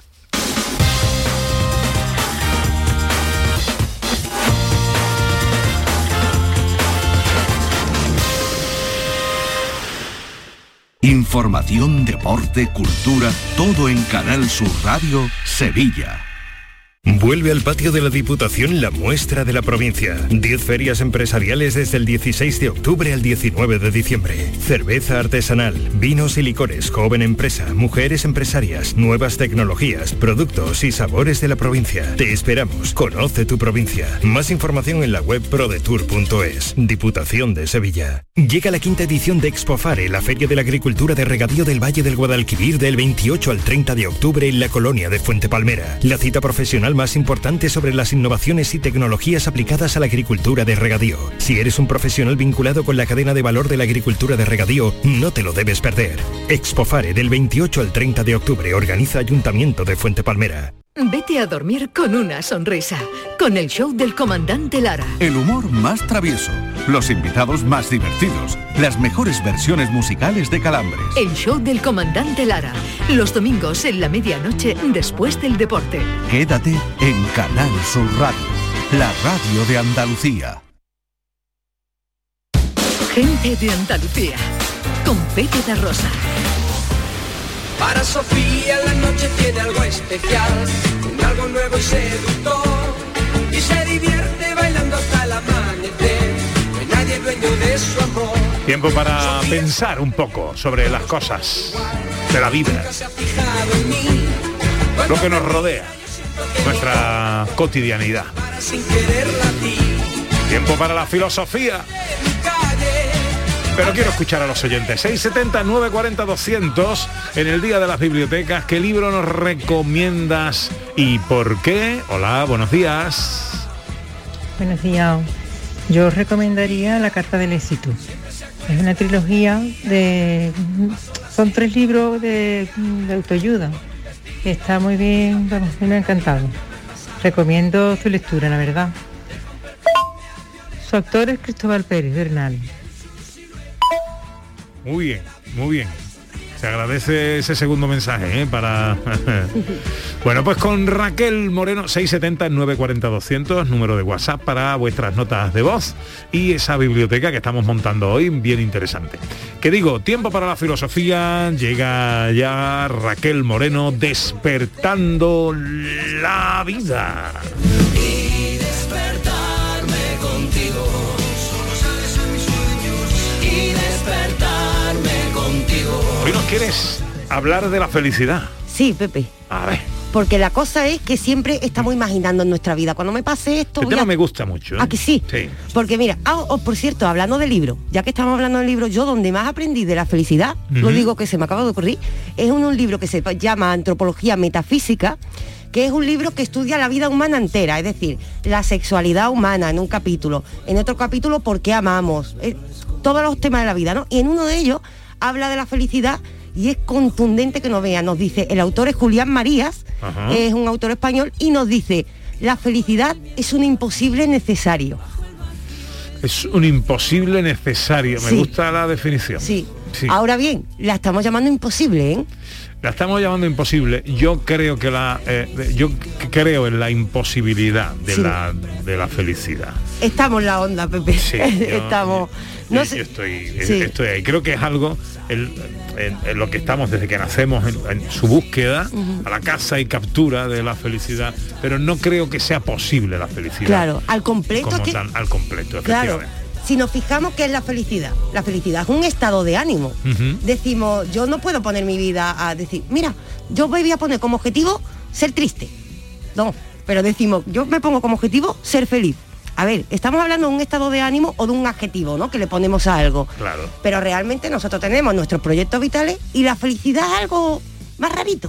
Información, deporte, cultura, todo en Canal Sur Radio, Sevilla. Vuelve al patio de la Diputación la muestra de la provincia. diez ferias empresariales desde el dieciséis de octubre al diecinueve de diciembre. Cerveza artesanal, vinos y licores, joven empresa, mujeres empresarias, nuevas tecnologías, productos y sabores de la provincia. Te esperamos. Conoce tu provincia. Más información en la web prodetour punto es. Diputación de Sevilla. Llega la quinta edición de Expofare, la Feria de la Agricultura de Regadío del Valle del Guadalquivir, del veintiocho al treinta de octubre en la colonia de Fuente Palmera. La cita profesional más importante sobre las innovaciones y tecnologías aplicadas a la agricultura de regadío. Si eres un profesional vinculado con la cadena de valor de la agricultura de regadío, no te lo debes perder. Expofare, del veintiocho al treinta de octubre, organiza Ayuntamiento de Fuente Palmera. Vete a dormir con una sonrisa, con el show del comandante Lara. El humor más travieso, los invitados más divertidos, las mejores versiones musicales de Calambres. El show del comandante Lara, los domingos en la medianoche después del deporte. Quédate en Canal Sur Radio, la radio de Andalucía. Gente de Andalucía, con Pepe da Rosa. Para Sofía la noche tiene algo especial, un algo nuevo y seductor, y se divierte bailando hasta el amanecer, no hay nadie dueño de su amor. Tiempo para Sofía pensar un poco sobre las cosas de la vida, lo que nos rodea, nuestra cotidianidad. Tiempo para la filosofía. Pero quiero escuchar a los oyentes. seis setenta, nueve cuarenta, doscientos en el Día de las Bibliotecas. ¿Qué libro nos recomiendas y por qué? Hola, buenos días. Buenos días. Yo os recomendaría La Carta del Éxito. Es una trilogía de... Son tres libros de, de autoayuda. Está muy bien, vamos, me ha encantado. Recomiendo su lectura, la verdad. Su autor es Cristóbal Pérez Bernal. Muy bien, muy bien. Se agradece ese segundo mensaje, ¿eh? Para... Bueno, pues con Raquel Moreno, seis setenta, nueve cuarenta, doscientos, número de WhatsApp para vuestras notas de voz y esa biblioteca que estamos montando hoy, bien interesante. Que digo, tiempo para la filosofía, llega ya Raquel Moreno despertando la vida. Y despertarme contigo, solo sabes a mis sueños, y despertarme contigo. Hoy nos quieres hablar de la felicidad. Sí, Pepe. A ver. Porque la cosa es que siempre estamos imaginando en nuestra vida. Cuando me pase esto... El voy tema a... me gusta mucho, ¿eh? ¿A que sí? Sí. Porque mira, ah, oh, por cierto, hablando de libros, ya que estamos hablando de libros, yo donde más aprendí de la felicidad, uh-huh. lo digo que se me acaba de ocurrir, es un, un libro que se llama Antropología Metafísica, que es un libro que estudia la vida humana entera, es decir, la sexualidad humana en un capítulo, en otro capítulo por qué amamos, eh, todos los temas de la vida, ¿no? Y en uno de ellos habla de la felicidad y es contundente que nos vea. Nos dice, el autor es Julián Marías, Ajá. es un autor español, y nos dice, la felicidad es un imposible necesario. Es un imposible necesario, me sí. gusta la definición. Sí. sí, ahora bien, la estamos llamando imposible, ¿eh? La estamos llamando imposible. Yo creo que la eh, yo creo en la imposibilidad de sí. la de la felicidad. Estamos en la onda, Pepe. Sí, yo, estamos. Yo, no sé. yo estoy, sí. estoy ahí. Creo que es algo el, en, en lo que estamos desde que nacemos en, en su búsqueda uh-huh. a la caza y captura de la felicidad, pero no creo que sea posible la felicidad. Claro, al completo. Como que... tan, al completo, efectivamente. Claro. Si nos fijamos qué es la felicidad, la felicidad es un estado de ánimo. Uh-huh. Decimos, yo no puedo poner mi vida a decir, mira, yo voy a poner como objetivo ser triste. No, pero decimos, yo me pongo como objetivo ser feliz. A ver, estamos hablando de un estado de ánimo o de un adjetivo, ¿no? Que le ponemos a algo. Claro. Pero realmente nosotros tenemos nuestros proyectos vitales y la felicidad es algo más rarito.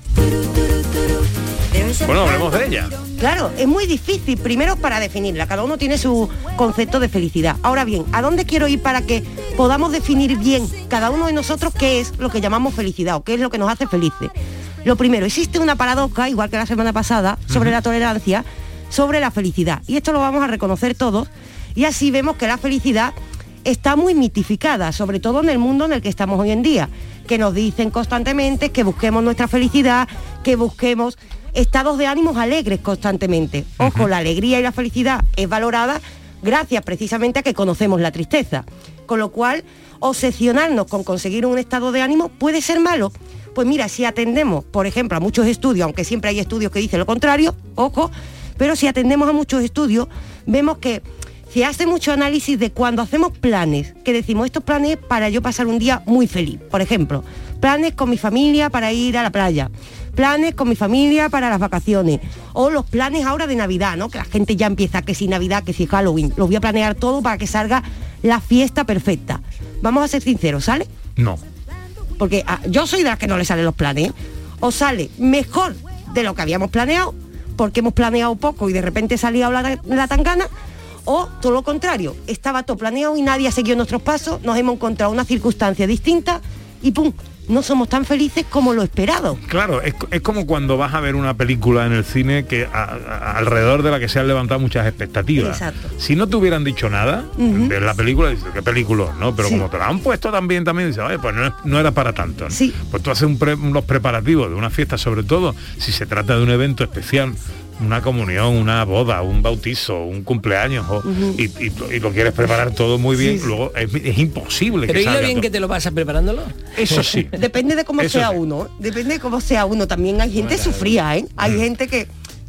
Bueno, hablemos de ella. Claro, es muy difícil, primero para definirla, cada uno tiene su concepto de felicidad. Ahora bien, ¿a dónde quiero ir para que podamos definir bien cada uno de nosotros qué es lo que llamamos felicidad o qué es lo que nos hace felices? Lo primero, existe una paradoja, igual que la semana pasada, sobre uh-huh. la tolerancia, sobre la felicidad. Y esto lo vamos a reconocer todos, y así vemos que la felicidad está muy mitificada, sobre todo en el mundo en el que estamos hoy en día, que nos dicen constantemente que busquemos nuestra felicidad, que busquemos estados de ánimos alegres constantemente. Ojo, uh-huh. la alegría y la felicidad es valorada gracias precisamente a que conocemos la tristeza. Con lo cual, obsesionarnos con conseguir un estado de ánimo puede ser malo. Pues mira, si atendemos, por ejemplo, a muchos estudios, aunque siempre hay estudios que dicen lo contrario, ojo, pero si atendemos a muchos estudios, vemos que se hace mucho análisis de cuando hacemos planes, que decimos, estos planes para yo pasar un día muy feliz. Por ejemplo, planes con mi familia para ir a la playa, planes con mi familia para las vacaciones, o los planes ahora de Navidad, ¿no? Que la gente ya empieza, que si Navidad, que si Halloween. Los voy a planear todo para que salga la fiesta perfecta. Vamos a ser sinceros, ¿sale? No. Porque ah, yo soy de las que no le salen los planes. O sale mejor de lo que habíamos planeado, porque hemos planeado poco y de repente salía la, la tangana, o todo lo contrario, estaba todo planeado y nadie ha seguido nuestros pasos, nos hemos encontrado una circunstancia distinta y ¡pum!, no somos tan felices como lo esperado. Claro, es, es como cuando vas a ver una película en el cine que a, a, alrededor de la que se han levantado muchas expectativas. Exacto. Si no te hubieran dicho nada uh-huh. de la película, dices, ¿qué película? ¿No? Pero sí. como te la han puesto también, también dices, oye, pues no, no era para tanto, ¿no? Sí. Pues tú haces un pre, los preparativos de una fiesta, sobre todo si se trata de un evento especial, una comunión, una boda, un bautizo, un cumpleaños, o, uh-huh. y, y, y lo quieres preparar todo muy bien, sí. luego es, es imposible. Pero que ¿y lo bien todo. que te lo pasas preparándolo? Eso sí. Depende de cómo Eso sea sí. uno, depende de cómo sea uno. También hay gente bueno, sufría, ¿eh? Hay mm. gente que,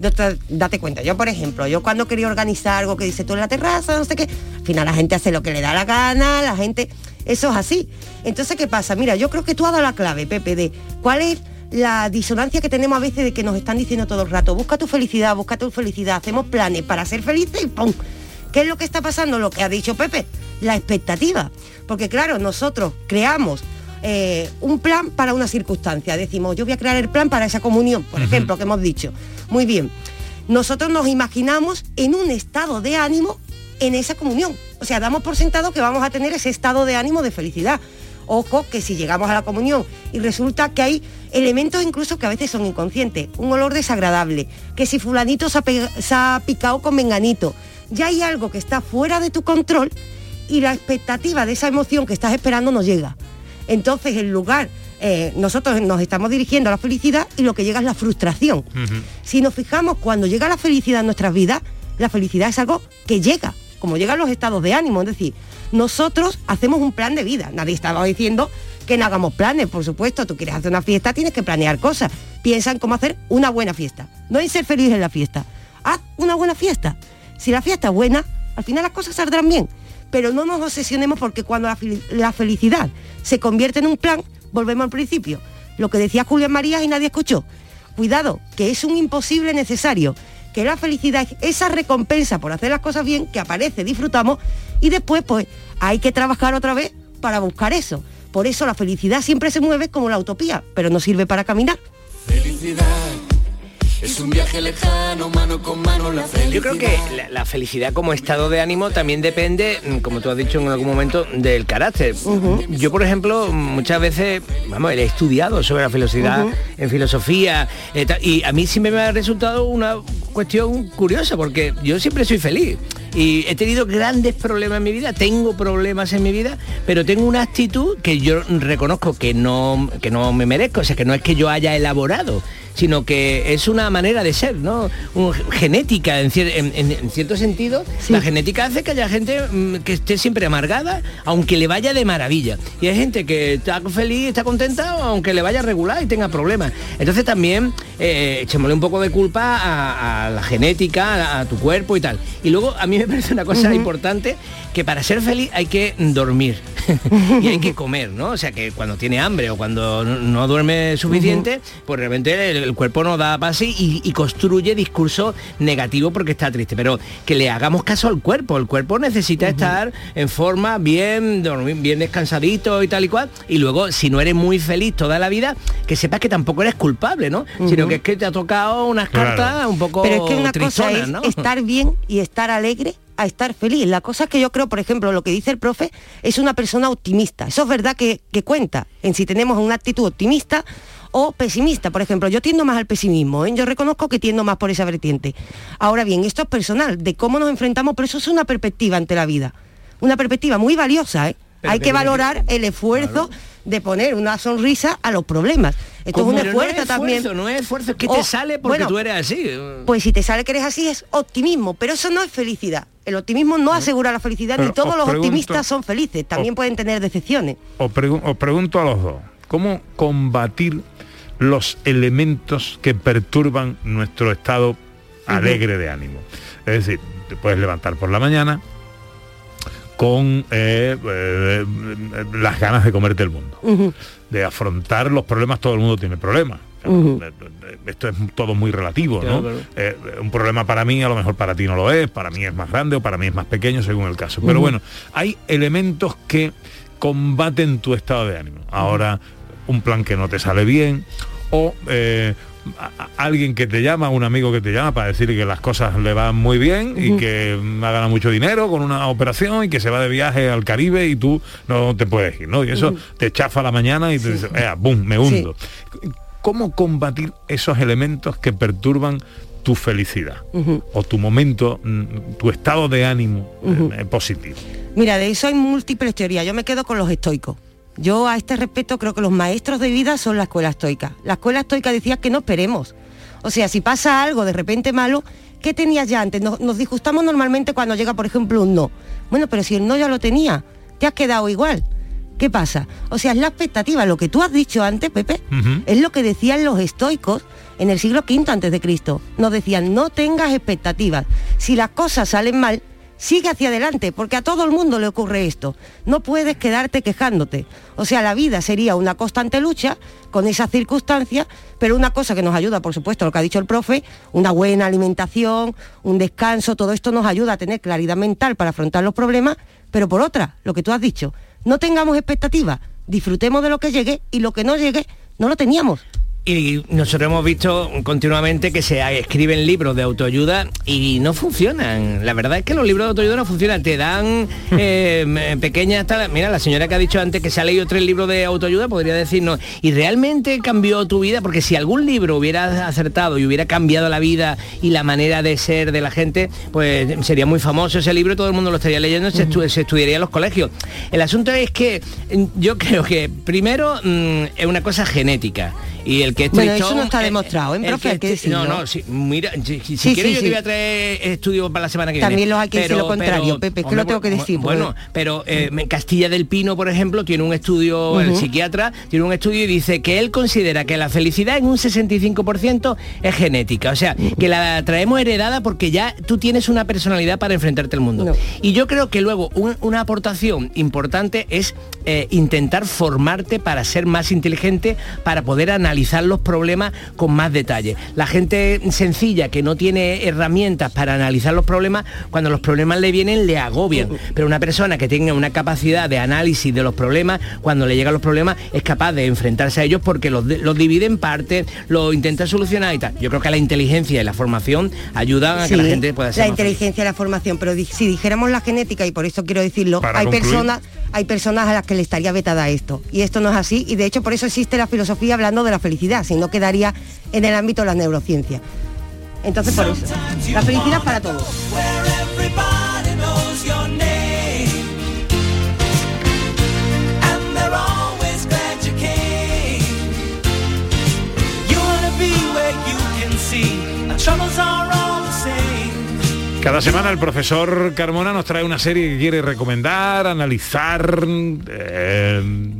date cuenta, yo por ejemplo, yo cuando quería organizar algo que dice tú en la terraza, no sé qué, al final la gente hace lo que le da la gana, la gente, eso es así. Entonces, ¿qué pasa? Mira, yo creo que tú has dado la clave, Pepe, de cuál es la disonancia que tenemos a veces de que nos están diciendo todo el rato, busca tu felicidad, busca tu felicidad, hacemos planes para ser felices y ¡pum! ¿Qué es lo que está pasando? Lo que ha dicho Pepe, la expectativa. Porque claro, nosotros creamos eh, un plan para una circunstancia. Decimos, yo voy a crear el plan para esa comunión, por uh-huh. ejemplo, que hemos dicho. Muy bien. Nosotros nos imaginamos en un estado de ánimo en esa comunión. O sea, damos por sentado que vamos a tener ese estado de ánimo de felicidad. Ojo, que si llegamos a la comunión y resulta que hay elementos incluso que a veces son inconscientes, un olor desagradable, que si fulanito se ha, pe- se ha picado con menganito, ya hay algo que está fuera de tu control y la expectativa de esa emoción que estás esperando no llega. Entonces, en lugar, eh, nosotros nos estamos dirigiendo a la felicidad y lo que llega es la frustración. Uh-huh. Si nos fijamos, cuando llega la felicidad en nuestras vidas, la felicidad es algo que llega, como llegan los estados de ánimo, es decir, nosotros hacemos un plan de vida. Nadie estaba diciendo que no hagamos planes, por supuesto. Tú quieres hacer una fiesta, tienes que planear cosas. Piensa en cómo hacer una buena fiesta. No en ser feliz en la fiesta. Haz una buena fiesta. Si la fiesta es buena, al final las cosas saldrán bien. Pero no nos obsesionemos porque cuando la, la felicidad se convierte en un plan, volvemos al principio. Lo que decía Julián Marías y nadie escuchó. Cuidado, que es un imposible necesario. Que la felicidad es esa recompensa por hacer las cosas bien, que aparece, disfrutamos, y después pues hay que trabajar otra vez para buscar eso. Por eso la felicidad siempre se mueve como la utopía, pero no sirve para caminar. Felicidad Es un viaje lejano, mano con mano la felicidad. Yo creo que la, la felicidad como estado de ánimo también depende, como tú has dicho en algún momento, del carácter. Uh-huh. Yo, por ejemplo, muchas veces, vamos, he estudiado sobre la felicidad uh-huh. en filosofía, eh, y a mí siempre me ha resultado una cuestión curiosa, porque yo siempre soy feliz. Y he tenido grandes problemas en mi vida, tengo problemas en mi vida, pero tengo una actitud que yo reconozco que no, que no me merezco, o sea, que no es que yo haya elaborado, sino que es una manera de ser, ¿no? Un, genética, en, cier, en, en, en cierto sentido, sí. La genética hace que haya gente mmm, que esté siempre amargada, aunque le vaya de maravilla. Y hay gente que está feliz, está contenta, aunque le vaya regular y tenga problemas. Entonces también eh, echémosle un poco de culpa a, a la genética, a, a tu cuerpo y tal. Y luego a mí me parece una cosa uh-huh. importante, que para ser feliz hay que dormir y hay que comer, ¿no? O sea, que cuando tiene hambre o cuando no, no duerme suficiente, uh-huh. pues realmente el, el cuerpo no da pase y, y construye discurso negativo porque está triste. Pero que le hagamos caso al cuerpo. El cuerpo necesita uh-huh. estar en forma, bien, dormir, bien descansadito y tal y cual. Y luego, si no eres muy feliz toda la vida, que sepas que tampoco eres culpable, ¿no? Uh-huh. Sino que es que te ha tocado unas cartas claro. un poco Pero es que una tristonas, cosa es ¿no? estar bien y estar alegre a estar feliz. La cosa es que yo creo, por ejemplo, lo que dice el profe, es una persona optimista. Eso es verdad que, que cuenta en si tenemos una actitud optimista o pesimista. Por ejemplo, yo tiendo más al pesimismo, ¿eh? Yo reconozco que tiendo más por esa vertiente. Ahora bien, esto es personal, de cómo nos enfrentamos, pero eso es una perspectiva ante la vida. Una perspectiva muy valiosa, ¿eh? Hay que valorar el esfuerzo claro. de poner una sonrisa a los problemas. Esto es un esfuerzo no es también. Esfuerzo, no es esfuerzo, es que te oh, sale porque bueno, tú eres así. Pues si te sale que eres así es optimismo, pero eso no es felicidad. El optimismo no asegura la felicidad, pero ni todos los pregunto, optimistas son felices, también os, pueden tener decepciones. Os, pregu- os pregunto a los dos, ¿cómo combatir los elementos que perturban nuestro estado alegre uh-huh. de ánimo? Es decir, te puedes levantar por la mañana con eh, eh, las ganas de comerte el mundo, uh-huh. de afrontar los problemas. Todo el mundo tiene problemas. Uh-huh. Esto es todo muy relativo, ¿no? Claro. Eh, un problema para mí a lo mejor para ti no lo es, para mí es más grande o para mí es más pequeño según el caso. Pero uh-huh. bueno, hay elementos que combaten tu estado de ánimo. Ahora, un plan que no te sale bien o eh, a, a alguien que te llama, un amigo que te llama para decirle que las cosas le van muy bien uh-huh. y que ha ganado mucho dinero con una operación y que se va de viaje al Caribe y tú no te puedes ir, ¿no? Y eso uh-huh. te chafa la mañana y te sí. dice, eh, ¡bum!, me hundo. Sí. ¿Cómo combatir esos elementos que perturban tu felicidad uh-huh. o tu momento, tu estado de ánimo uh-huh. eh, positivo? Mira, de eso hay múltiples teorías. Yo me quedo con los estoicos. Yo a este respecto creo que los maestros de vida son la escuela estoica. La escuela estoica decía que no esperemos. O sea, si pasa algo de repente malo, ¿qué tenías ya antes? Nos, nos disgustamos normalmente cuando llega, por ejemplo, un no. Bueno, pero si el no ya lo tenía, te has quedado igual. ¿Qué pasa? O sea, es la expectativa. Lo que tú has dicho antes, Pepe, uh-huh. es lo que decían los estoicos en el siglo quinto antes de Cristo. Nos decían, no tengas expectativas. Si las cosas salen mal, sigue hacia adelante, porque a todo el mundo le ocurre esto. No puedes quedarte quejándote. O sea, la vida sería una constante lucha con esas circunstancias, pero una cosa que nos ayuda, por supuesto, lo que ha dicho el profe, una buena alimentación, un descanso, todo esto nos ayuda a tener claridad mental para afrontar los problemas, pero por otra, lo que tú has dicho, no tengamos expectativas, disfrutemos de lo que llegue y lo que no llegue, no lo teníamos. Y nosotros hemos visto continuamente que se escriben libros de autoayuda y no funcionan. La verdad es que los libros de autoayuda no funcionan. Te dan eh, pequeñas... Tal... Mira, la señora que ha dicho antes que se ha leído tres libros de autoayuda podría decirnos, ¿y realmente cambió tu vida? Porque si algún libro hubiera acertado y hubiera cambiado la vida y la manera de ser de la gente, pues sería muy famoso ese libro, todo el mundo lo estaría leyendo, se, estu- se estudiaría en los colegios. El asunto es que yo creo que primero mmm, es una cosa genética. Y el que bueno, eso no está demostrado, ¿eh, profe? Hay que decirlo. No, no, si, mira, si, si sí, quieres sí, yo sí. te voy a traer estudios para la semana que También viene. los hay que decir lo contrario, pero, Pepe, es que hombre, lo tengo que decir. Bueno, porque... pero eh, en Castilla del Pino, por ejemplo, tiene un estudio, uh-huh. el psiquiatra tiene un estudio y dice que él considera que la felicidad en un sesenta y cinco por ciento es genética. O sea, uh-huh. que la traemos heredada porque ya tú tienes una personalidad para enfrentarte al mundo. No. Y yo creo que luego un, una aportación importante es eh, intentar formarte para ser más inteligente, para poder analizar analizar los problemas con más detalle. La gente sencilla que no tiene herramientas para analizar los problemas, cuando los problemas le vienen le agobian, pero una persona que tenga una capacidad de análisis de los problemas, cuando le llegan los problemas es capaz de enfrentarse a ellos porque los, los divide en partes, los intenta solucionar y tal. Yo creo que la inteligencia y la formación ayudan a que sí, la gente pueda ser la más inteligencia y la formación, pero di- si dijéramos la genética, y por eso quiero decirlo, Para hay concluir. personas hay personas a las que le estaría vetada esto, y esto no es así, y de hecho por eso existe la filosofía hablando de la felicidad, si no quedaría en el ámbito de las neurociencias. Entonces por eso, la felicidad para todos. Cada semana el profesor Carmona nos trae una serie que quiere recomendar, analizar eh,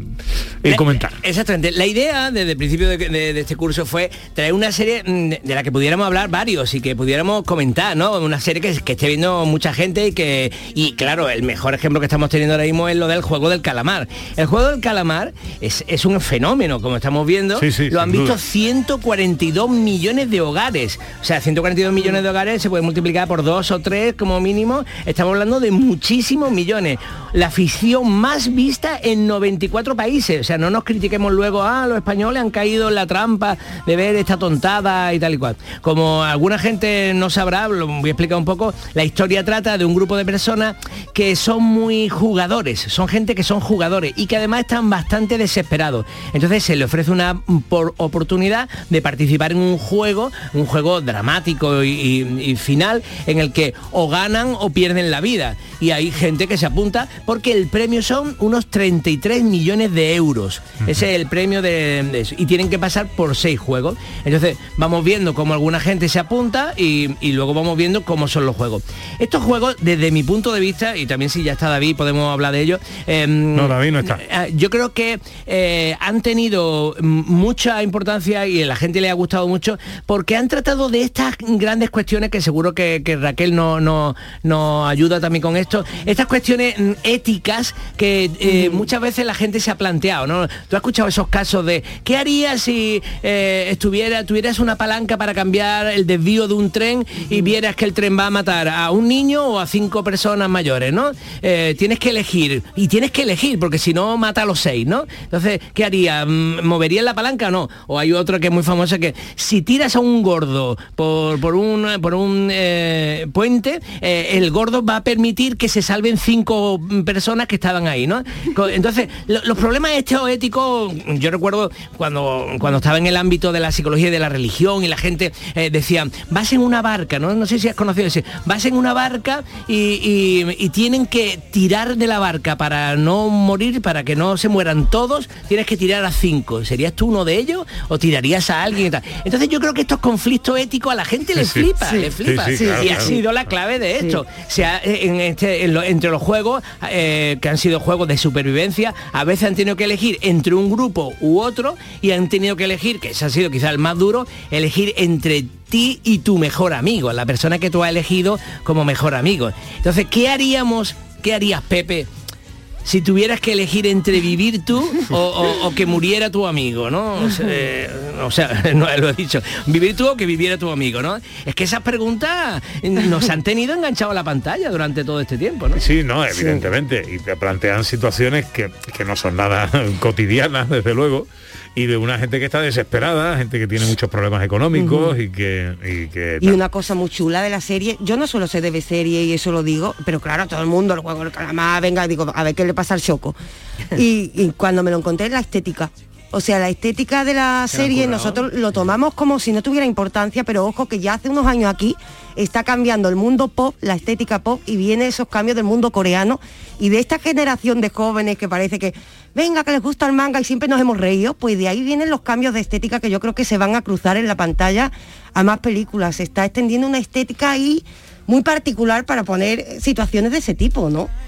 y comentar. Exactamente. La idea desde el principio de, de- de este curso fue traer una serie mm, de la que pudiéramos hablar varios y que pudiéramos comentar, ¿no? Una serie que, que esté viendo mucha gente y que, y claro, el mejor ejemplo que estamos teniendo ahora mismo es lo del juego del calamar. El juego del calamar es, es un fenómeno, como estamos viendo. Sí, sí, lo han sin visto duda. ciento cuarenta y dos millones de hogares. O sea, ciento cuarenta y dos millones de hogares se puede multiplicar por dos o tres como mínimo. Estamos hablando de muchísimos millones. La ficción más vista en noventa y cuatro países. O sea, no nos critiquemos luego, ah, los españoles han caído en la trampa de ver esta tontada y tal y cual. Como alguna gente no sabrá, lo voy a explicar un poco, la historia trata de un grupo de personas que son muy jugadores, son gente que son jugadores y que además están bastante desesperados. Entonces se le ofrece una por oportunidad de participar en un juego, un juego dramático y, y- y final, en el que o ganan o pierden la vida. Y hay gente que se apunta porque el premio son unos treinta y tres millones de euros. Ese es el premio de, de eso. Y tienen que pasar por seis juegos. Entonces vamos viendo cómo alguna gente se apunta y, y luego vamos viendo cómo son los juegos. Estos juegos, desde mi punto de vista, y también si ya está David, podemos hablar de ello. eh, No, David no está. eh, Yo creo que eh, han tenido mm, mucha importancia y a la gente le ha gustado mucho porque han tratado de estas grandes cuestiones que seguro que, que Raquel nos no, no ayuda también con esto. Estas cuestiones mm, éticas que eh, muchas veces la gente se ha planteado, ¿no? Tú has escuchado esos casos de ¿qué harías si eh, estuviera, tuvieras una palanca para cambiar el desvío de un tren y vieras que el tren va a matar a un niño o a cinco personas mayores, ¿no? Eh, tienes que elegir, y tienes que elegir, porque si no mata a los seis, ¿no? Entonces, ¿qué haría? ¿Moverías la palanca o no? O hay otro que es muy famoso que si tiras a un gordo por, por un, por un eh, puente, eh, el gordo va a permitir que se salven cinco personas que estaban ahí, ¿no? Co- Entonces, lo- los problemas estos éticos, yo recuerdo cuando, cuando estaba en el ámbito de la psicología y de la religión y la gente eh, decía, vas en una barca, ¿no? No sé si has conocido ese, vas en una barca y, y- y tienen que tirar de la barca para no morir, para que no se mueran todos, tienes que tirar a cinco. ¿Serías tú uno de ellos o tirarías a alguien y tal? Entonces yo creo que estos conflictos éticos a la gente le Sí, sí. flipa, Sí. le flipa. Sí, sí, claro, y ha claro. sido la clave de esto. Se ha- en este, en lo- entre los juegos, eh, que han sido juegos de supervivencia, a veces han tenido que elegir entre un grupo u otro y han tenido que elegir, que ese ha sido quizá el más duro, elegir entre ti y tu mejor amigo, la persona que tú has elegido como mejor amigo. Entonces, ¿qué haríamos, qué harías, Pepe, si tuvieras que elegir entre vivir tú o, o- o que muriera tu amigo, ¿no? O sea, eh, o sea, no lo he dicho, vivir tú o que viviera tu amigo, ¿no? Es que esas preguntas nos han tenido enganchados a la pantalla durante todo este tiempo, ¿no? Sí, no, evidentemente. Y te plantean situaciones que, que no son nada cotidianas, desde luego, y de una gente que está desesperada, gente que tiene muchos problemas económicos y que... Y, que Y una cosa muy chula de la serie, yo no solo sé de ver serie y eso lo digo, pero claro, todo el mundo, el juego del calamar, venga, digo, a ver qué le pasa al Choco. Y, y cuando me lo encontré, la estética. O sea, la estética de la Se la han serie, currado. nosotros lo tomamos como si no tuviera importancia, pero ojo que ya hace unos años aquí está cambiando el mundo pop, la estética pop, y vienen esos cambios del mundo coreano y de esta generación de jóvenes que parece que, venga, que les gusta el manga y siempre nos hemos reído, pues de ahí vienen los cambios de estética que yo creo que se van a cruzar en la pantalla a más películas. Se está extendiendo una estética ahí muy particular para poner situaciones de ese tipo, ¿no?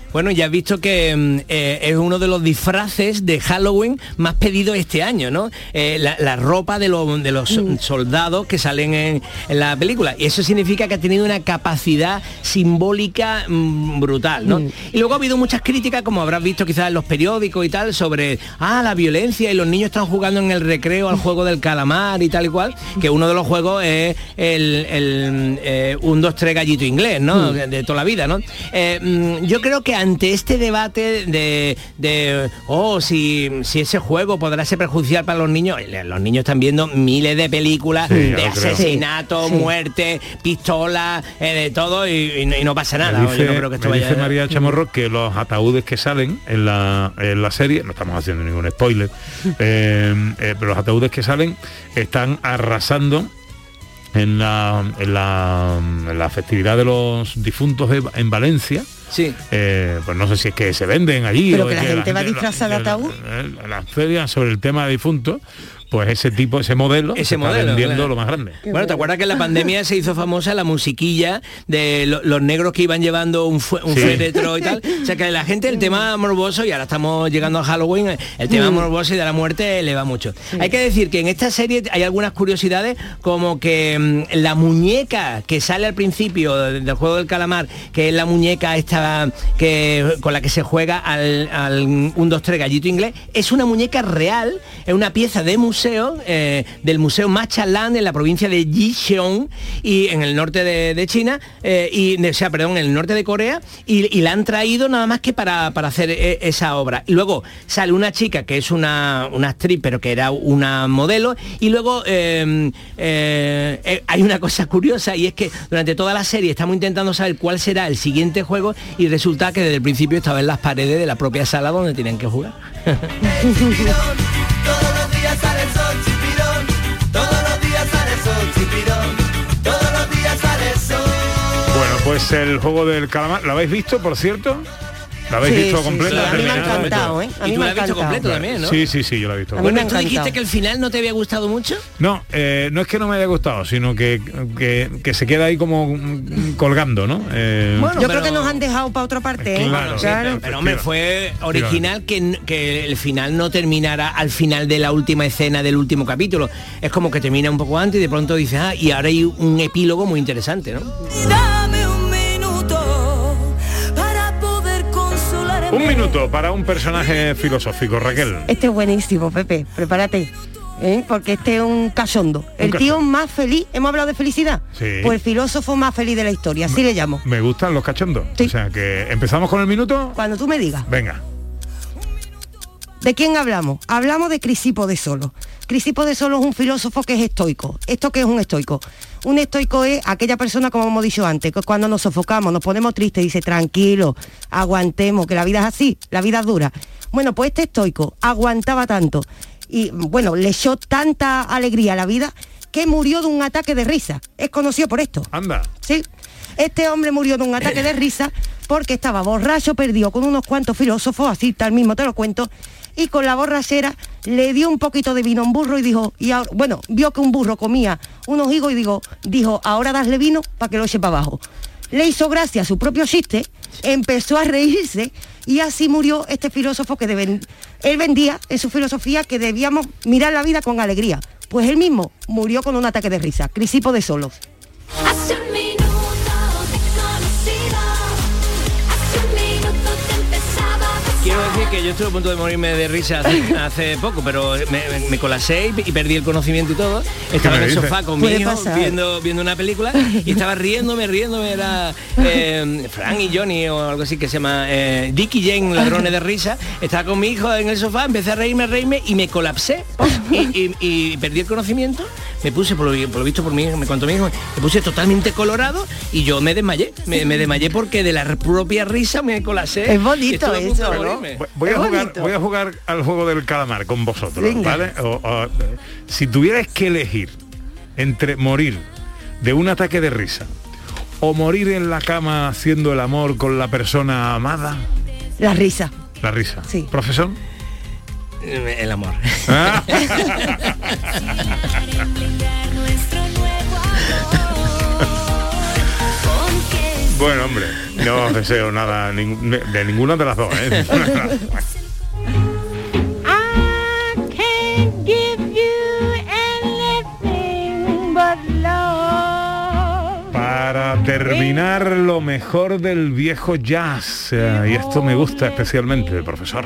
Bueno, ya has visto que eh, es uno de los disfraces de Halloween más pedidos este año, ¿no? Eh, la, la ropa de, lo, de los mm. soldados que salen en, en la película. Y eso significa que ha tenido una capacidad simbólica mm, brutal, ¿no? Mm. Y luego ha habido muchas críticas, como habrás visto quizás en los periódicos y tal, sobre ah, la violencia y los niños están jugando en el recreo al juego del calamar y tal y cual, que uno de los juegos es el, el eh, un, dos, tres gallito inglés, ¿no? Mm. De, de toda la vida, ¿no? Eh, yo creo que ante este debate de, de oh, si, si ese juego podrá ser perjudicial para los niños, los niños están viendo miles de películas sí, de asesinato, sí, muerte, pistolas, eh, de todo y, y, y no pasa nada. Me dice, yo no creo que esto me vaya... dice María Chamorro que los ataúdes que salen en la, en la serie, no estamos haciendo ningún spoiler, eh, eh, pero los ataúdes que salen están arrasando en la, en la, en la festividad de los difuntos de, en Valencia. Sí. Eh, pues no sé si es que se venden allí. Pero o que la que gente la va disfrazada de ataúd. En las ferias sobre el tema de difuntos, pues ese tipo, ese modelo, ese se modelo, está vendiendo claro. lo más grande. Qué bueno, ¿te acuerdas que en la pandemia se hizo famosa la musiquilla de lo, los negros que iban llevando un, fu un sí. féretro y tal? O sea que la gente, el tema morboso, y ahora estamos llegando a Halloween, el tema mm. morboso y de la muerte le va mucho. Sí. Hay que decir que en esta serie hay algunas curiosidades, como que mmm, la muñeca que sale al principio del, del juego del calamar, que es la muñeca esta que con la que se juega al, al un, dos, tres gallito inglés, es una muñeca real, es una pieza de museo, eh, del Museo Machalan en la provincia de Jicheon y en el norte de, de China, eh, y, o sea, perdón, en el norte de Corea, y, y la han traído nada más que para, para hacer e, esa obra. Y luego sale una chica que es una, una actriz, pero que era una modelo, y luego eh, eh, eh, hay una cosa curiosa, y es que durante toda la serie estamos intentando saber cuál será el siguiente juego, y resulta que desde el principio estaba en las paredes de la propia sala donde tenían que jugar. Todos los días sale el sol, chipirón. Todos los días sale el sol, chipirón. Todos los días sale el sol. Bueno, pues el juego del calamar, ¿lo habéis visto, por cierto? ¿La habéis sí, visto sí, completa? Sí, a mí me ha encantado, ¿eh? A mí y tú me la ha has visto completo también, ¿no? Sí, sí, sí, yo la he visto. Bueno, ¿tú dijiste que el final no te había gustado mucho? No, eh, no es que no me haya gustado, sino que, que, que se queda ahí como colgando, ¿no? Eh, bueno, yo pero... creo que nos han dejado para otra parte, ¿eh? Claro, claro. Sí, pero hombre, fue original que, que el final no terminara al final de la última escena del último capítulo. Es como que termina un poco antes y de pronto dices, ah, y ahora hay un epílogo muy interesante, ¿no? Un minuto para un personaje filosófico, Raquel. Este es buenísimo, Pepe, prepárate, ¿eh? Porque este es un cachondo. El un tío más feliz, hemos hablado de felicidad, sí. Pues el filósofo más feliz de la historia, así me, le llamo. Me gustan los cachondos, sí. O sea que empezamos con el minuto. Cuando tú me digas. Venga. ¿De quién hablamos? Hablamos de Crisipo de Solo. Crisipo de Solo es un filósofo que es estoico. ¿Esto qué es un estoico? Un estoico es aquella persona, como hemos dicho antes, que cuando nos sofocamos, nos ponemos tristes, dice, tranquilo, aguantemos, que la vida es así, la vida es dura. Bueno, pues este estoico aguantaba tanto y, bueno, le echó tanta alegría a la vida que murió de un ataque de risa. Es conocido por esto. Anda. Sí. Este hombre murió de un ataque de risa porque estaba borracho, perdido con unos cuantos filósofos, así tal mismo te lo cuento, y con la borrachera le dio un poquito de vino a un burro y dijo, y ahora, bueno, vio que un burro comía unos higos y digo, dijo, ahora dasle vino para que lo eche para abajo. Le hizo gracia a su propio chiste, empezó a reírse y así murió este filósofo que deben, él vendía en su filosofía que debíamos mirar la vida con alegría. Pues él mismo murió con un ataque de risa, Crisipo de Solos. Quiero decir que yo estuve a punto de morirme de risa hace, hace poco, pero me, me colapsé y, y perdí el conocimiento y todo. Estaba en el sofá con mi hijo viendo, viendo una película y estaba riéndome, riéndome, era eh, Frank y Johnny o algo así que se llama eh, Dick y Jane, ladrones de risa. Estaba con mi hijo en el sofá, empecé a reírme, a reírme y me colapsé y, y, y perdí el conocimiento. Me puse, por lo, por lo visto por mí, me contó mi hijo, me puse totalmente colorado y yo me desmayé. Me, me desmayé porque de la propia risa me colapsé. Es bonito eso, ¿no? Voy a, jugar, voy a jugar al juego del calamar con vosotros. Venga. ¿Vale? O, o, si tuvierais que elegir entre morir de un ataque de risa o morir en la cama haciendo el amor con la persona amada. La risa. La risa. Sí. ¿Profesor? El amor. ¿Ah? Bueno, hombre, no os deseo nada ning- de ninguna de las dos, ¿eh? Para terminar, lo mejor del viejo jazz. Eh, y esto me gusta especialmente, profesor.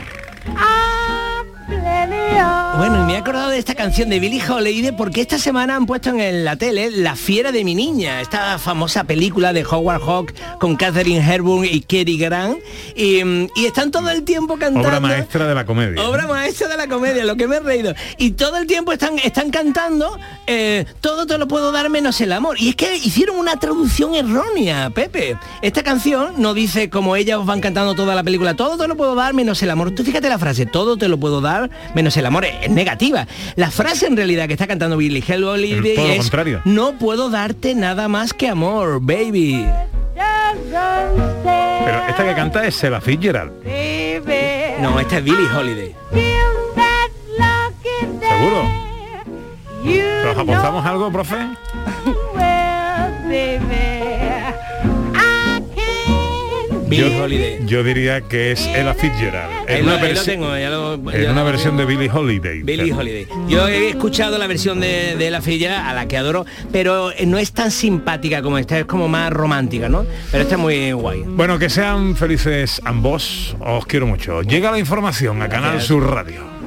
Bueno, y me he acordado de esta canción de Billie Holiday porque esta semana han puesto en la tele La fiera de mi niña, esta famosa película de Howard Hawks con Katharine Hepburn y Cary Grant, y, y están todo el tiempo cantando. Obra maestra de la comedia. Obra maestra de la comedia, lo que me he reído. Y todo el tiempo están, están cantando eh, todo te lo puedo dar menos el amor. Y es que hicieron una traducción errónea, Pepe. Esta canción no dice como ellas van cantando toda la película, todo te lo puedo dar menos el amor. Tú fíjate la frase, todo te lo puedo dar menos el amor, es negativa. La frase en realidad que está cantando Billie Holiday todo lo es contrario. No puedo darte nada más que amor, baby. Pero esta que canta es Ella Fitzgerald. No, esta es Billie Holiday. ¿Seguro? ¿Nos apostamos algo, profe? Yo, yo diría que es Ella Fitzgerald. Ahí En lo, una, ahí lo versi- tengo, ya lo- en ya una lo- versión de Billie Holiday. Billie Holiday. Yo he escuchado la versión de, de La Fitzgerald, a la que adoro, pero no es tan simpática como esta, es como más romántica, ¿no? Pero esta es muy guay. Bueno, que sean felices ambos. Os quiero mucho. Llega la información a Canal Sur Radio.